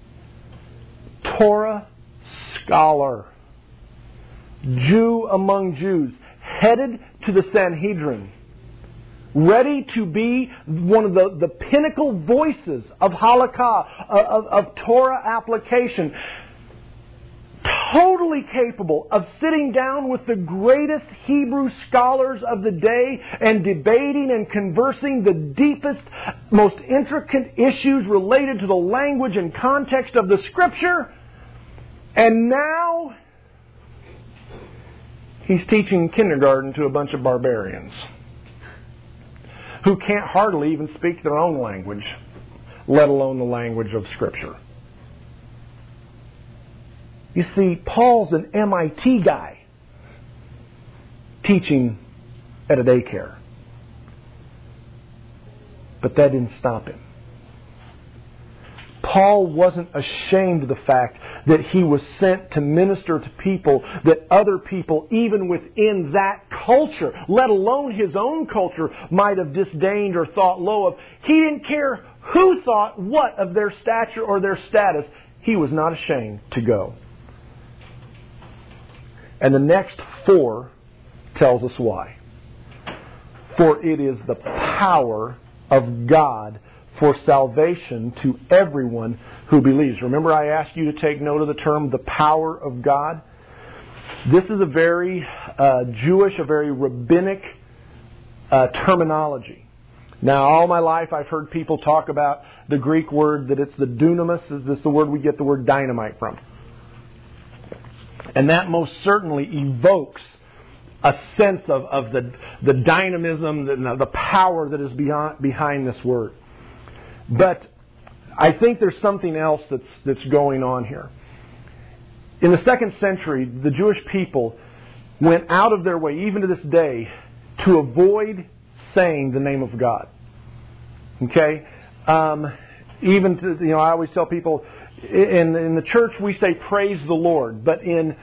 [SPEAKER 1] Torah scholar. Jew among Jews. Headed to the Sanhedrin. Ready to be one of the pinnacle voices of halakha, of Torah application. Totally capable of sitting down with the greatest Hebrew scholars of the day and debating and conversing the deepest, most intricate issues related to the language and context of the Scripture. And now he's teaching kindergarten to a bunch of barbarians who can't hardly even speak their own language, let alone the language of Scripture. You see, Paul's an MIT guy teaching at a daycare. But that didn't stop him. Paul wasn't ashamed of the fact that he was sent to minister to people that other people, even within that culture, let alone his own culture, might have disdained or thought low of. He didn't care who thought what of their stature or their status. He was not ashamed to go. And the next 4 tells us why. For it is the power of God for salvation to everyone who believes. Remember I asked you to take note of the term, the power of God? This is a very Jewish, a very rabbinic terminology. Now, all my life I've heard people talk about the Greek word, that it's the dunamis, is the word we get the word dynamite from. And that most certainly evokes a sense of the dynamism, the power that is behind this word. But I think there's something else that's going on here. In the 2nd century, the Jewish people went out of their way, even to this day, to avoid saying the name of God. Okay? Even to, I always tell people, in the church we say praise the Lord, but in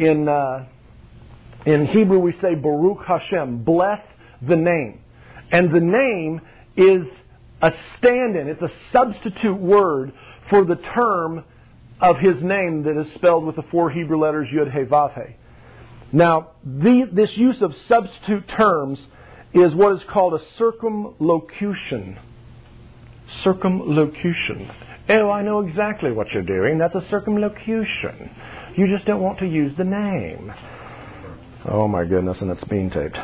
[SPEAKER 1] Hebrew we say Baruch Hashem, bless the name. And the name is a stand-in, it's a substitute word for the term of His name that is spelled with the 4 Hebrew letters Yud He Vav He. Now, this use of substitute terms is what is called a circumlocution. Circumlocution. Oh, I know exactly what you're doing. That's a circumlocution. You just don't want to use the name. Oh my goodness, and it's being taped.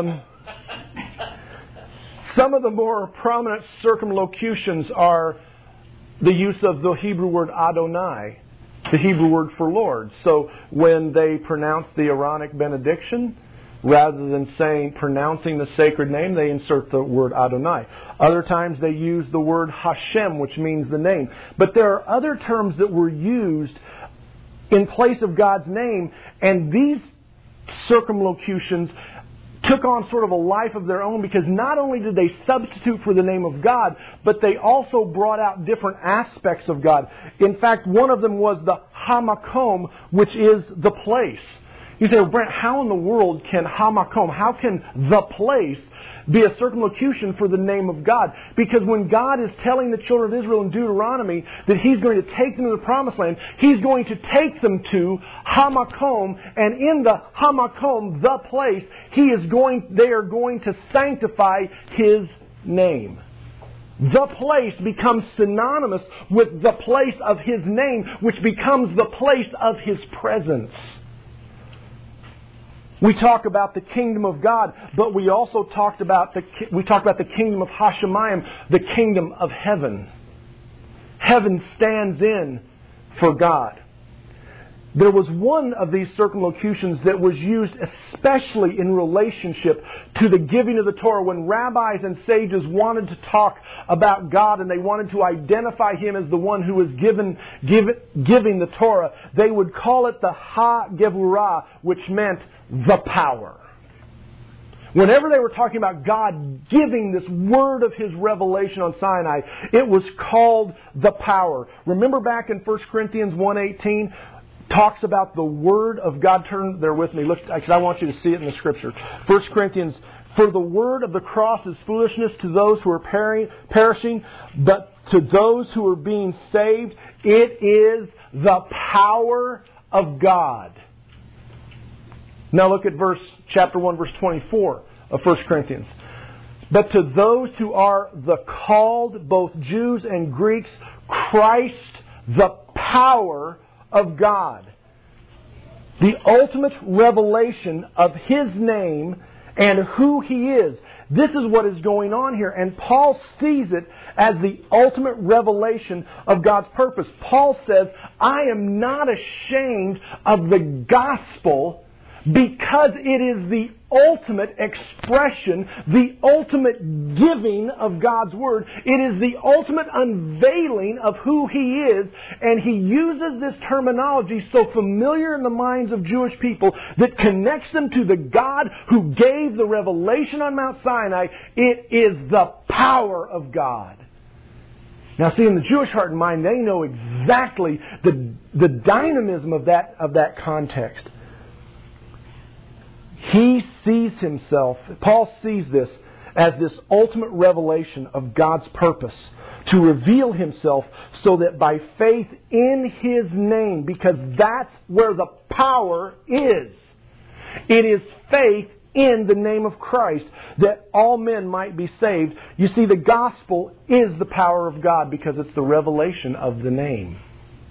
[SPEAKER 1] Some of the more prominent circumlocutions are the use of the Hebrew word Adonai the Hebrew word for Lord. So when they pronounce the Aaronic benediction, rather than pronouncing the sacred name, they insert the word Adonai. Other times they use the word Hashem, which means the name. But there are other terms that were used in place of God's name, and these circumlocutions took on sort of a life of their own, because not only did they substitute for the name of God, but they also brought out different aspects of God. In fact, one of them was the Hamakom, which is the place. You say, well, Brent, how in the world can Hamakom, how can the place be a circumlocution for the name of God? Because when God is telling the children of Israel in Deuteronomy that He's going to take them to the Promised Land, He's going to take them to Hamakom, and in the Hamakom, the place, they are going to sanctify His name. The place becomes synonymous with the place of His name, which becomes the place of His presence. We talk about the kingdom of God, but we also talk about the kingdom of Hashemayim, the kingdom of heaven. Heaven stands in for God. There was one of these circumlocutions that was used especially in relationship to the giving of the Torah, when rabbis and sages wanted to talk about God and they wanted to identify Him as the one who was giving the Torah. They would call it the Ha-Gevurah, which meant the power. Whenever they were talking about God giving this word of His revelation on Sinai, it was called the power. Remember back in 1 Corinthians 1:18, talks about the Word of God. Turn there with me. Look, because I want you to see it in the Scripture. 1 Corinthians, for the word of the cross is foolishness to those who are perishing, but to those who are being saved, it is the power of God. Now look at chapter 1, verse 24 of 1 Corinthians. But to those who are the called, both Jews and Greeks, Christ, the power of God. The ultimate revelation of His name and who He is. This is what is going on here. And Paul sees it as the ultimate revelation of God's purpose. Paul says, I am not ashamed of the gospel, because it is the ultimate expression, the ultimate giving of God's Word. It is the ultimate unveiling of who He is. And he uses this terminology so familiar in the minds of Jewish people that connects them to the God who gave the revelation on Mount Sinai. It is the power of God. Now see, in the Jewish heart and mind, they know exactly the dynamism of that context. He sees himself, Paul sees this as this ultimate revelation of God's purpose to reveal Himself, so that by faith in His name, because that's where the power is. It is faith in the name of Christ that all men might be saved. You see, the gospel is the power of God because it's the revelation of the name.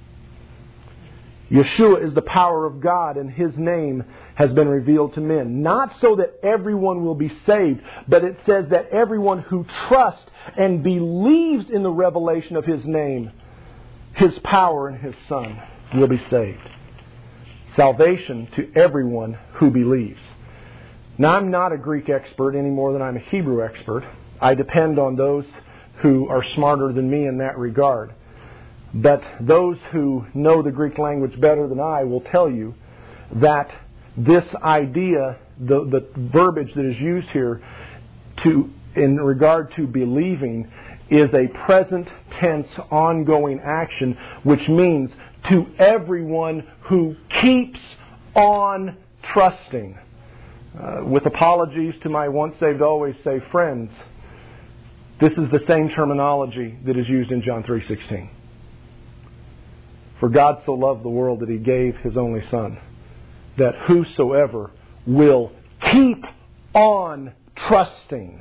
[SPEAKER 1] Yeshua is the power of God, and His name has been revealed to men. Not so that everyone will be saved, but it says that everyone who trusts and believes in the revelation of His name, His power, and His Son will be saved. Salvation to everyone who believes. Now, I'm not a Greek expert any more than I'm a Hebrew expert. I depend on those who are smarter than me in that regard. But those who know the Greek language better than I will tell you that this idea, the verbiage that is used here in regard to believing, is a present tense ongoing action, which means to everyone who keeps on trusting. With apologies to my once saved, always saved friends, this is the same terminology that is used in John 3:16. For God so loved the world that He gave His only Son, that whosoever will keep on trusting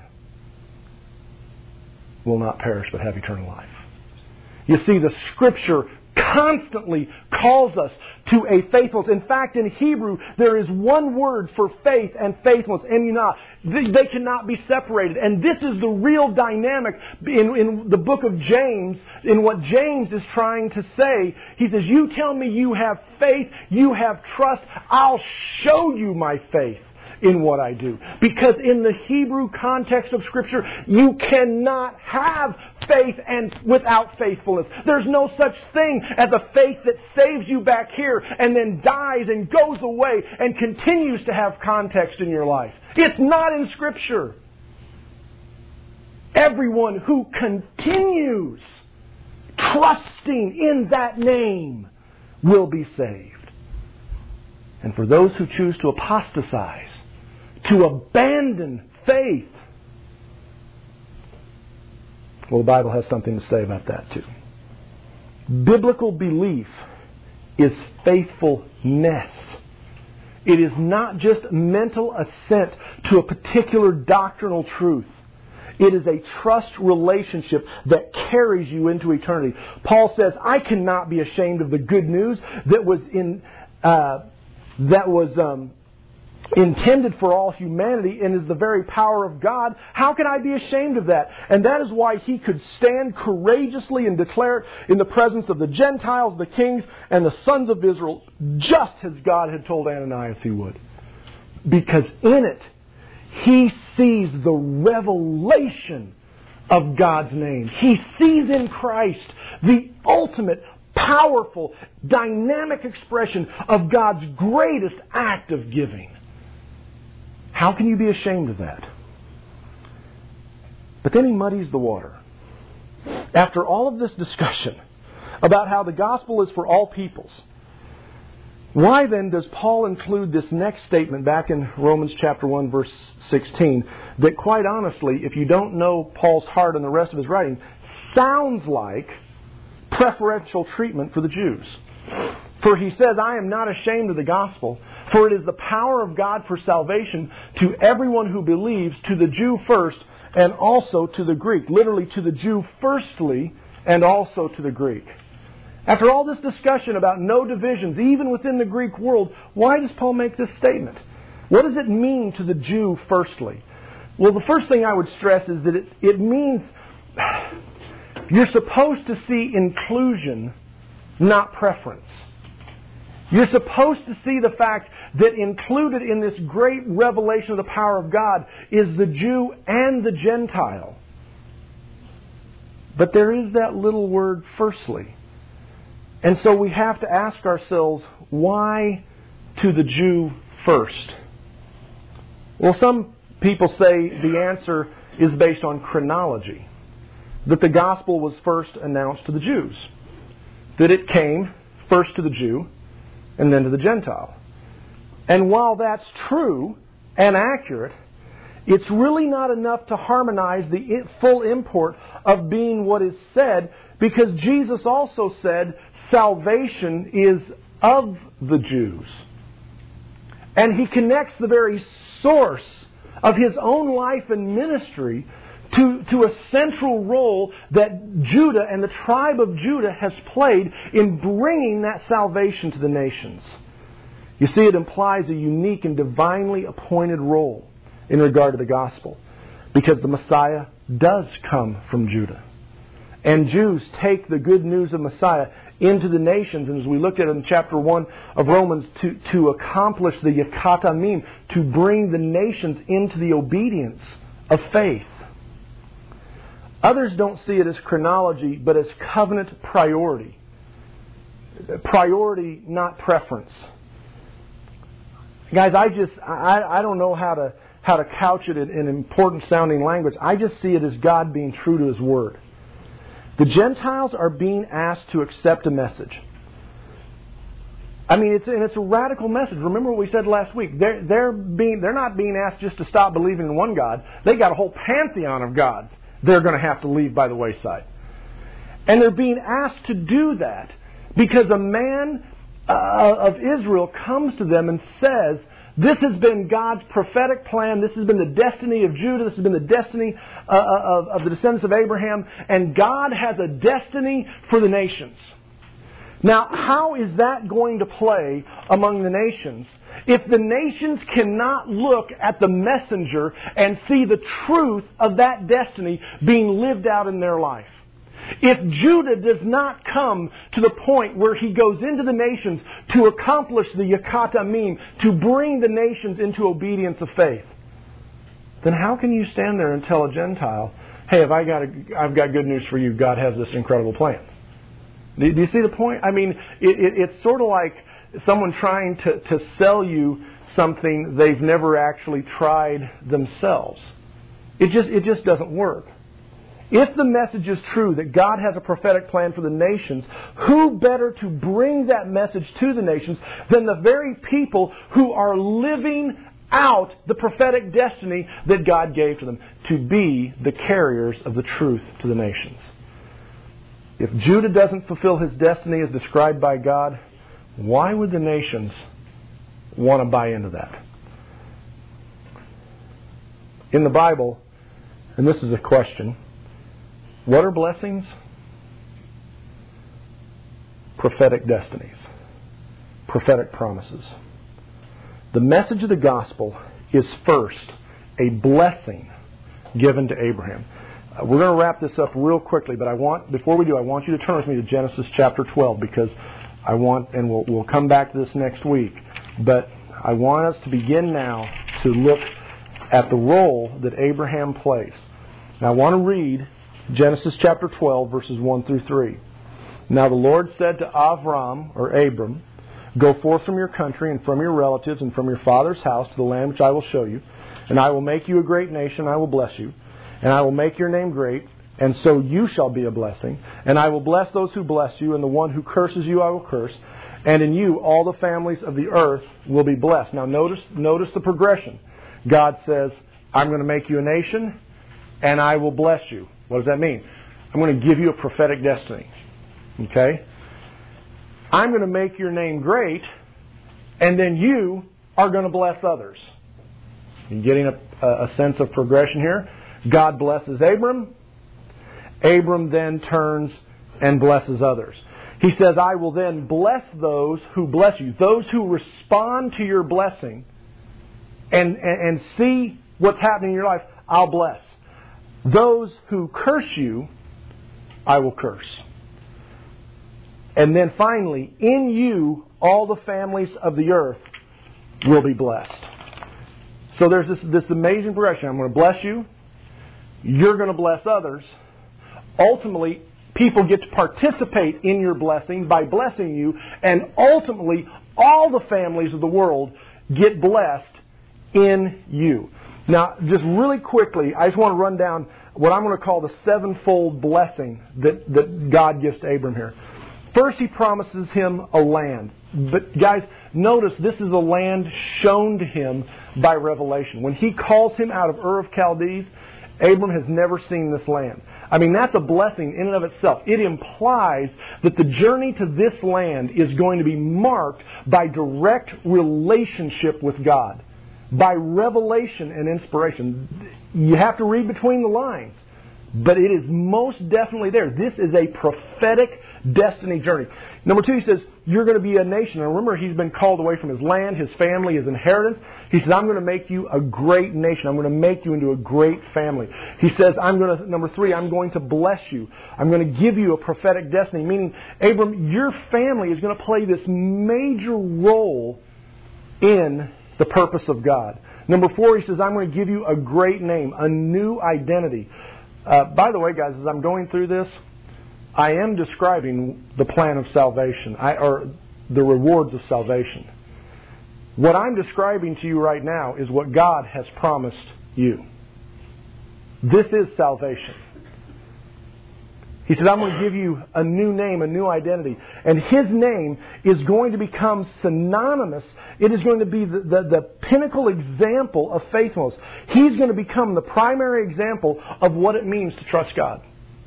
[SPEAKER 1] will not perish but have eternal life. You see, the Scripture constantly calls us to a faithfulness. In fact, in Hebrew, there is one word for faith and faithfulness, emunah. They cannot be separated. And this is the real dynamic in the book of James, in what James is trying to say. He says, you tell me you have faith, you have trust, I'll show you my faith in what I do. Because in the Hebrew context of Scripture, you cannot have faith and without faithfulness. There's no such thing as a faith that saves you back here and then dies and goes away and continues to have context in your life. It's not in Scripture. Everyone who continues trusting in that name will be saved. And for those who choose to apostatize, to abandon faith, well, the Bible has something to say about that too. Biblical belief is faithfulness. It is not just mental assent to a particular doctrinal truth. It is a trust relationship that carries you into eternity. Paul says, I cannot be ashamed of the good news that was intended for all humanity and is the very power of God. How can I be ashamed of that? And that is why he could stand courageously and declare it in the presence of the Gentiles, the kings, and the sons of Israel, just as God had told Ananias he would. Because in it, he sees the revelation of God's name. He sees in Christ the ultimate, powerful, dynamic expression of God's greatest act of giving. How can you be ashamed of that? But then he muddies the water. After all of this discussion about how the gospel is for all peoples, why then does Paul include this next statement back in Romans chapter 1 verse 16 that quite honestly, if you don't know Paul's heart and the rest of his writing, sounds like preferential treatment for the Jews? For he says, I am not ashamed of the gospel, for it is the power of God for salvation to everyone who believes, to the Jew first and also to the Greek. Literally, to the Jew firstly and also to the Greek. After all this discussion about no divisions, even within the Greek world, why does Paul make this statement? What does it mean to the Jew firstly? Well, the first thing I would stress is that it means you're supposed to see inclusion, not preference. You're supposed to see the fact that included in this great revelation of the power of God is the Jew and the Gentile. But there is that little word, firstly. And so we have to ask ourselves, why to the Jew first? Well, some people say the answer is based on chronology. That the gospel was first announced to the Jews. That it came first to the Jew and then to the Gentile. And while that's true and accurate, it's really not enough to harmonize the full import of being what is said, because Jesus also said salvation is of the Jews. And he connects the very source of his own life and ministry to a central role that Judah and the tribe of Judah has played in bringing that salvation to the nations. You see, it implies a unique and divinely appointed role in regard to the gospel, because the Messiah does come from Judah. And Jews take the good news of Messiah into the nations, and as we looked at in chapter 1 of Romans, to accomplish the yakatamim, to bring the nations into the obedience of faith. Others don't see it as chronology, but as covenant priority. Priority, not preference. Guys, I don't know how to couch it in important sounding language. I just see it as God being true to His Word. The Gentiles are being asked to accept a message. I mean, it's a radical message. Remember what we said last week. They're not being asked just to stop believing in one God. They got a whole pantheon of gods they're going to have to leave by the wayside. And they're being asked to do that because a man of Israel comes to them and says, this has been God's prophetic plan. This has been the destiny of Judah. This has been the destiny of the descendants of Abraham. And God has a destiny for the nations. Now, how is that going to play among the nations if the nations cannot look at the messenger and see the truth of that destiny being lived out in their life, if Judah does not come to the point where he goes into the nations to accomplish the Yakat Amim, to bring the nations into obedience of faith, then how can you stand there and tell a Gentile, hey, I've got good news for you, God has this incredible plan? Do you see the point? I mean, it's sort of like someone trying to sell you something they've never actually tried themselves. It just doesn't work. If the message is true that God has a prophetic plan for the nations, who better to bring that message to the nations than the very people who are living out the prophetic destiny that God gave to them, to be the carriers of the truth to the nations? If Judah doesn't fulfill his destiny as described by God, why would the nations want to buy into that? In the Bible, and this is a question, what are blessings? Prophetic destinies. Prophetic promises. The message of the gospel is first a blessing given to Abraham. We're going to wrap this up real quickly, but before we do, I want you to turn with me to Genesis chapter 12, because and we'll come back to this next week, but I want us to begin now to look at the role that Abraham plays. Now I want to read Genesis chapter 12, verses 1 through 3. Now the Lord said to Avram, or Abram, go forth from your country and from your relatives and from your father's house to the land which I will show you, and I will make you a great nation, I will bless you, and I will make your name great, and so you shall be a blessing, and I will bless those who bless you, and the one who curses you I will curse, and in you all the families of the earth will be blessed. Now notice the progression. God says, I'm going to make you a nation, and I will bless you. What does that mean? I'm going to give you a prophetic destiny. Okay? I'm going to make your name great, and then you are going to bless others. You getting a sense of progression here? God blesses Abram. Abram then turns and blesses others. He says, I will then bless those who bless you. Those who respond to your blessing and see what's happening in your life, I'll bless. Those who curse you, I will curse. And then finally, in you, all the families of the earth will be blessed. So there's this amazing progression. I'm going to bless you. You're going to bless others. Ultimately, people get to participate in your blessing by blessing you. And ultimately, all the families of the world get blessed in you. Now, just really quickly, I just want to run down what I'm going to call the sevenfold blessing that God gives to Abram here. First, He promises him a land. But guys, notice this is a land shown to him by revelation. When He calls him out of Ur of Chaldees, Abram has never seen this land. I mean, that's a blessing in and of itself. It implies that the journey to this land is going to be marked by direct relationship with God, by revelation and inspiration. You have to read between the lines, but it is most definitely there. This is a prophetic destiny journey. Number two, He says, you're going to be a nation. And remember, he's been called away from his land, his family, his inheritance. He says, I'm going to make you a great nation. I'm going to make you into a great family. He says, number three, I'm going to bless you. I'm going to give you a prophetic destiny. Meaning, Abram, your family is going to play this major role in the purpose of God. Number four, He says, I'm going to give you a great name, a new identity. By the way, guys, as I'm going through this, I am describing the plan of salvation, or the rewards of salvation. What I'm describing to you right now is what God has promised you. This is salvation. He said, I'm going to give you a new name, a new identity. And His name is going to become synonymous. It is going to be the pinnacle example of faithfulness. He's going to become the primary example of what it means to trust God.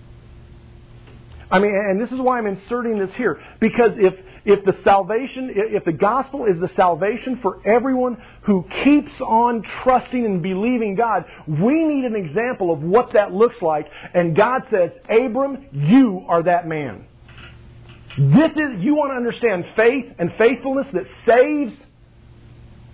[SPEAKER 1] I mean, and this is why I'm inserting this here. Because if the gospel is the salvation for everyone who keeps on trusting and believing God, we need an example of what that looks like. And God says, Abram, you are that man. You want to understand faith and faithfulness that saves?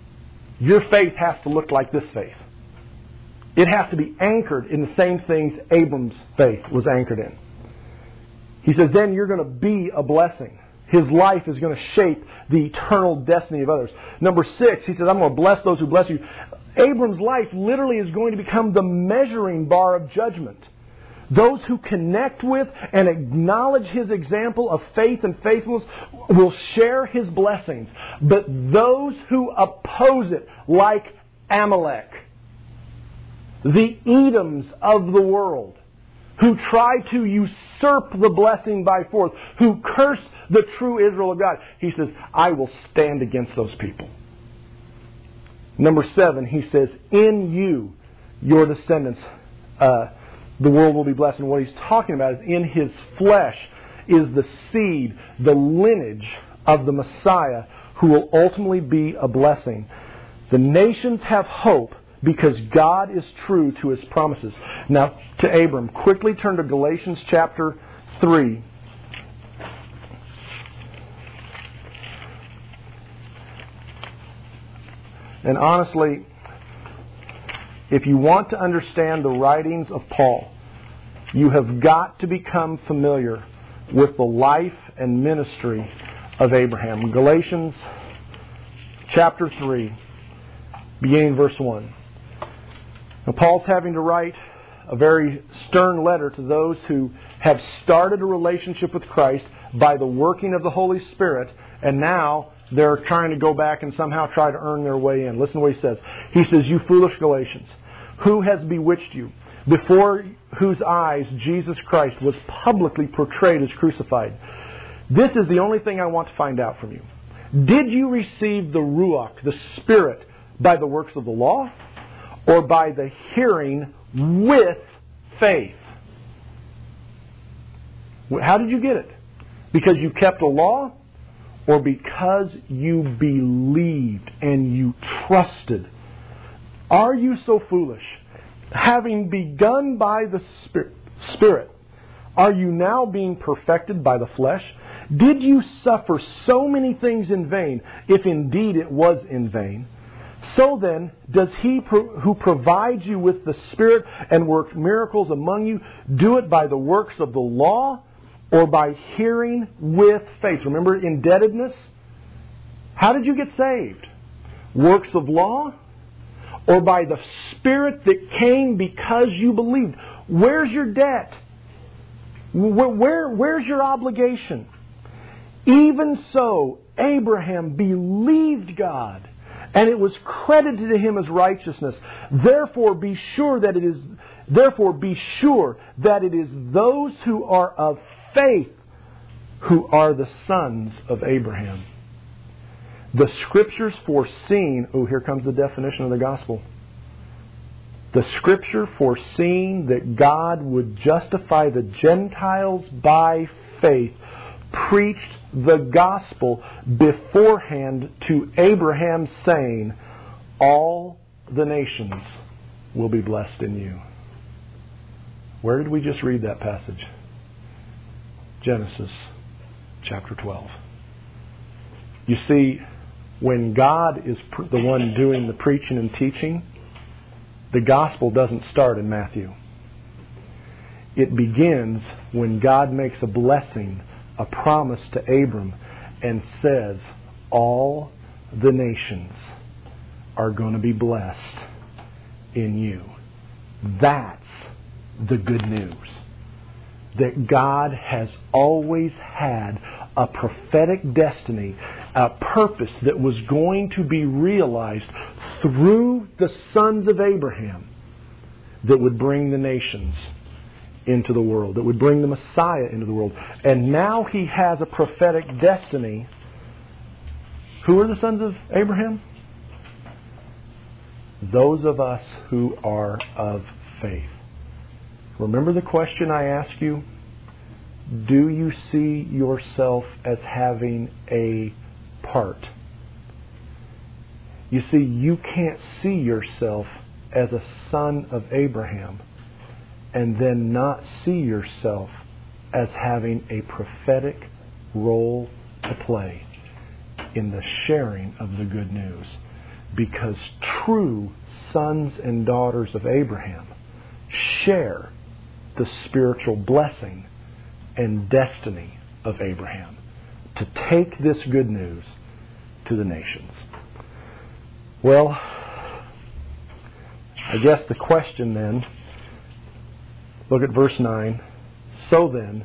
[SPEAKER 1] your faith has to look like this faith. It has to be anchored in the same things Abram's faith was anchored in. He says, then you're going to be a blessing. His life is going to shape the eternal destiny of others. Number 6, he says, I'm going to bless those who bless you. Abram's life literally is going to become the measuring bar of judgment. Those who connect with and acknowledge his example of faith and faithfulness will share his blessings. But those who oppose it, like Amalek, the Edoms of the world, who try to usurp the blessing by force, who curse the true Israel of God, he says, I will stand against those people. Number 7, he says, in you, your descendants, the world will be blessed. And what he's talking about is in his flesh is the seed, the lineage of the Messiah who will ultimately be a blessing. The nations have hope because God is true to His promises. Now, to Abram, quickly turn to Galatians chapter 3. And honestly, if you want to understand the writings of Paul, you have got to become familiar with the life and ministry of Abraham. Galatians chapter 3, beginning verse 1. Now, Paul's having to write a very stern letter to those who have started a relationship with Christ by the working of the Holy Spirit, and now they're trying to go back and somehow try to earn their way in. Listen to what he says. He says, you foolish Galatians, who has bewitched you, before whose eyes Jesus Christ was publicly portrayed as crucified? This is the only thing I want to find out from you. Did you receive the Ruach, the Spirit, by the works of the law, or by the hearing with faith? How did you get it? Because you kept the law, or because you believed and you trusted? Are you so foolish? Having begun by the Spirit, are you now being perfected by the flesh? Did you suffer so many things in vain, if indeed it was in vain? So then, does He who provides you with the Spirit and works miracles among you, do it by the works of the law or by hearing with faith? Remember indebtedness? How did you get saved? Works of law or by the Spirit that came because you believed? Where's your debt? Where's your obligation? Even so, Abraham believed God, and it was credited to him as righteousness. Therefore, be sure that it is those who are of faith who are the sons of Abraham. The Scriptures foreseeing, here comes the definition of the gospel. The Scripture foreseeing that God would justify the Gentiles by faith, preached the gospel beforehand to Abraham, saying, all the nations will be blessed in you. Where did we just read that passage? Genesis chapter 12. You see, when God is the one doing the preaching and teaching, the gospel doesn't start in Matthew. It begins when God makes a blessing, a promise to Abram, and says, all the nations are going to be blessed in you. That's the good news. That God has always had a prophetic destiny, a purpose that was going to be realized through the sons of Abraham that would bring the nations into the world, that would bring the Messiah into the world. And now He has a prophetic destiny. Who are the sons of Abraham? Those of us who are of faith. Remember the question I asked you? Do you see yourself as having a part? You see, you can't see yourself as a son of Abraham and then not see yourself as having a prophetic role to play in the sharing of the good news. because true sons and daughters of Abraham share the spiritual blessing and destiny of Abraham to take this good news to the nations. Well, I guess the question then, look at verse 9. So then,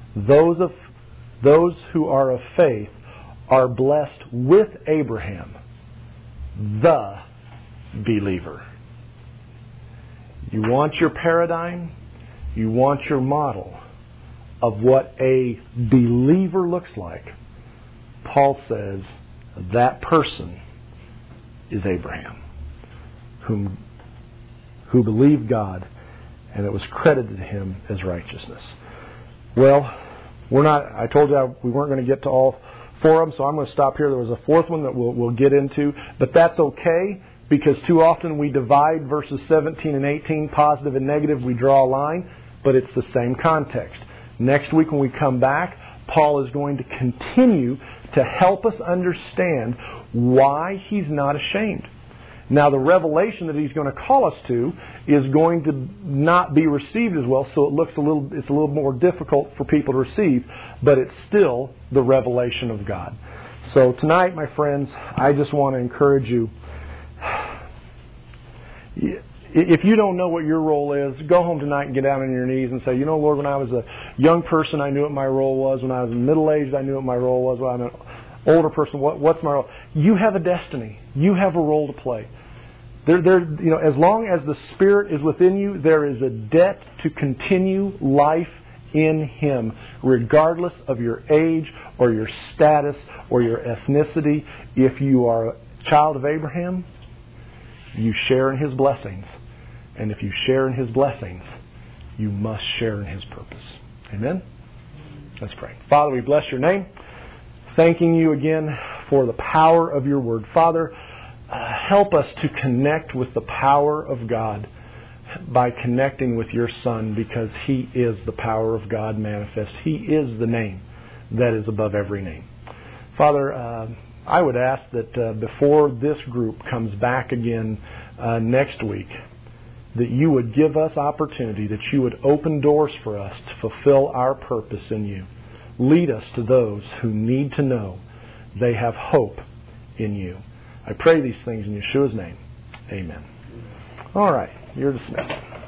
[SPEAKER 1] those who are of faith are blessed with Abraham, the believer. You want your paradigm? You want your model of what a believer looks like? Paul says that person is Abraham, who believed God, and it was credited to him as righteousness. Well, I told you we weren't going to get to all four of them, so I'm going to stop here. There was a fourth one that we'll get into, but that's okay, because too often we divide verses 17 and 18, positive and negative. We draw a line, but it's the same context. Next week when we come back, Paul is going to continue to help us understand why he's not ashamed. Now, the revelation that he's going to call us to is going to not be received as well, so it's a little more difficult for people to receive, but it's still the revelation of God. So tonight, my friends, I just want to encourage you. If you don't know what your role is, go home tonight and get down on your knees and say, Lord, when I was a young person, I knew what my role was. When I was middle-aged, I knew what my role was. When I'm an older person, what's my role? You have a destiny. You have a role to play. As long as the Spirit is within you, there is a debt to continue life in Him, regardless of your age or your status or your ethnicity. If you are a child of Abraham, you share in His blessings. And if you share in His blessings, you must share in His purpose. Amen? Let's pray. Father, we bless your name. Thanking you again for the power of your word. Father, help us to connect with the power of God by connecting with your Son, because He is the power of God manifest. He is the name that is above every name. Father, I would ask that before this group comes back again next week, that you would give us opportunity, that you would open doors for us to fulfill our purpose in you. Lead us to those who need to know they have hope in you. I pray these things in Yeshua's name. Amen. All right, you're dismissed.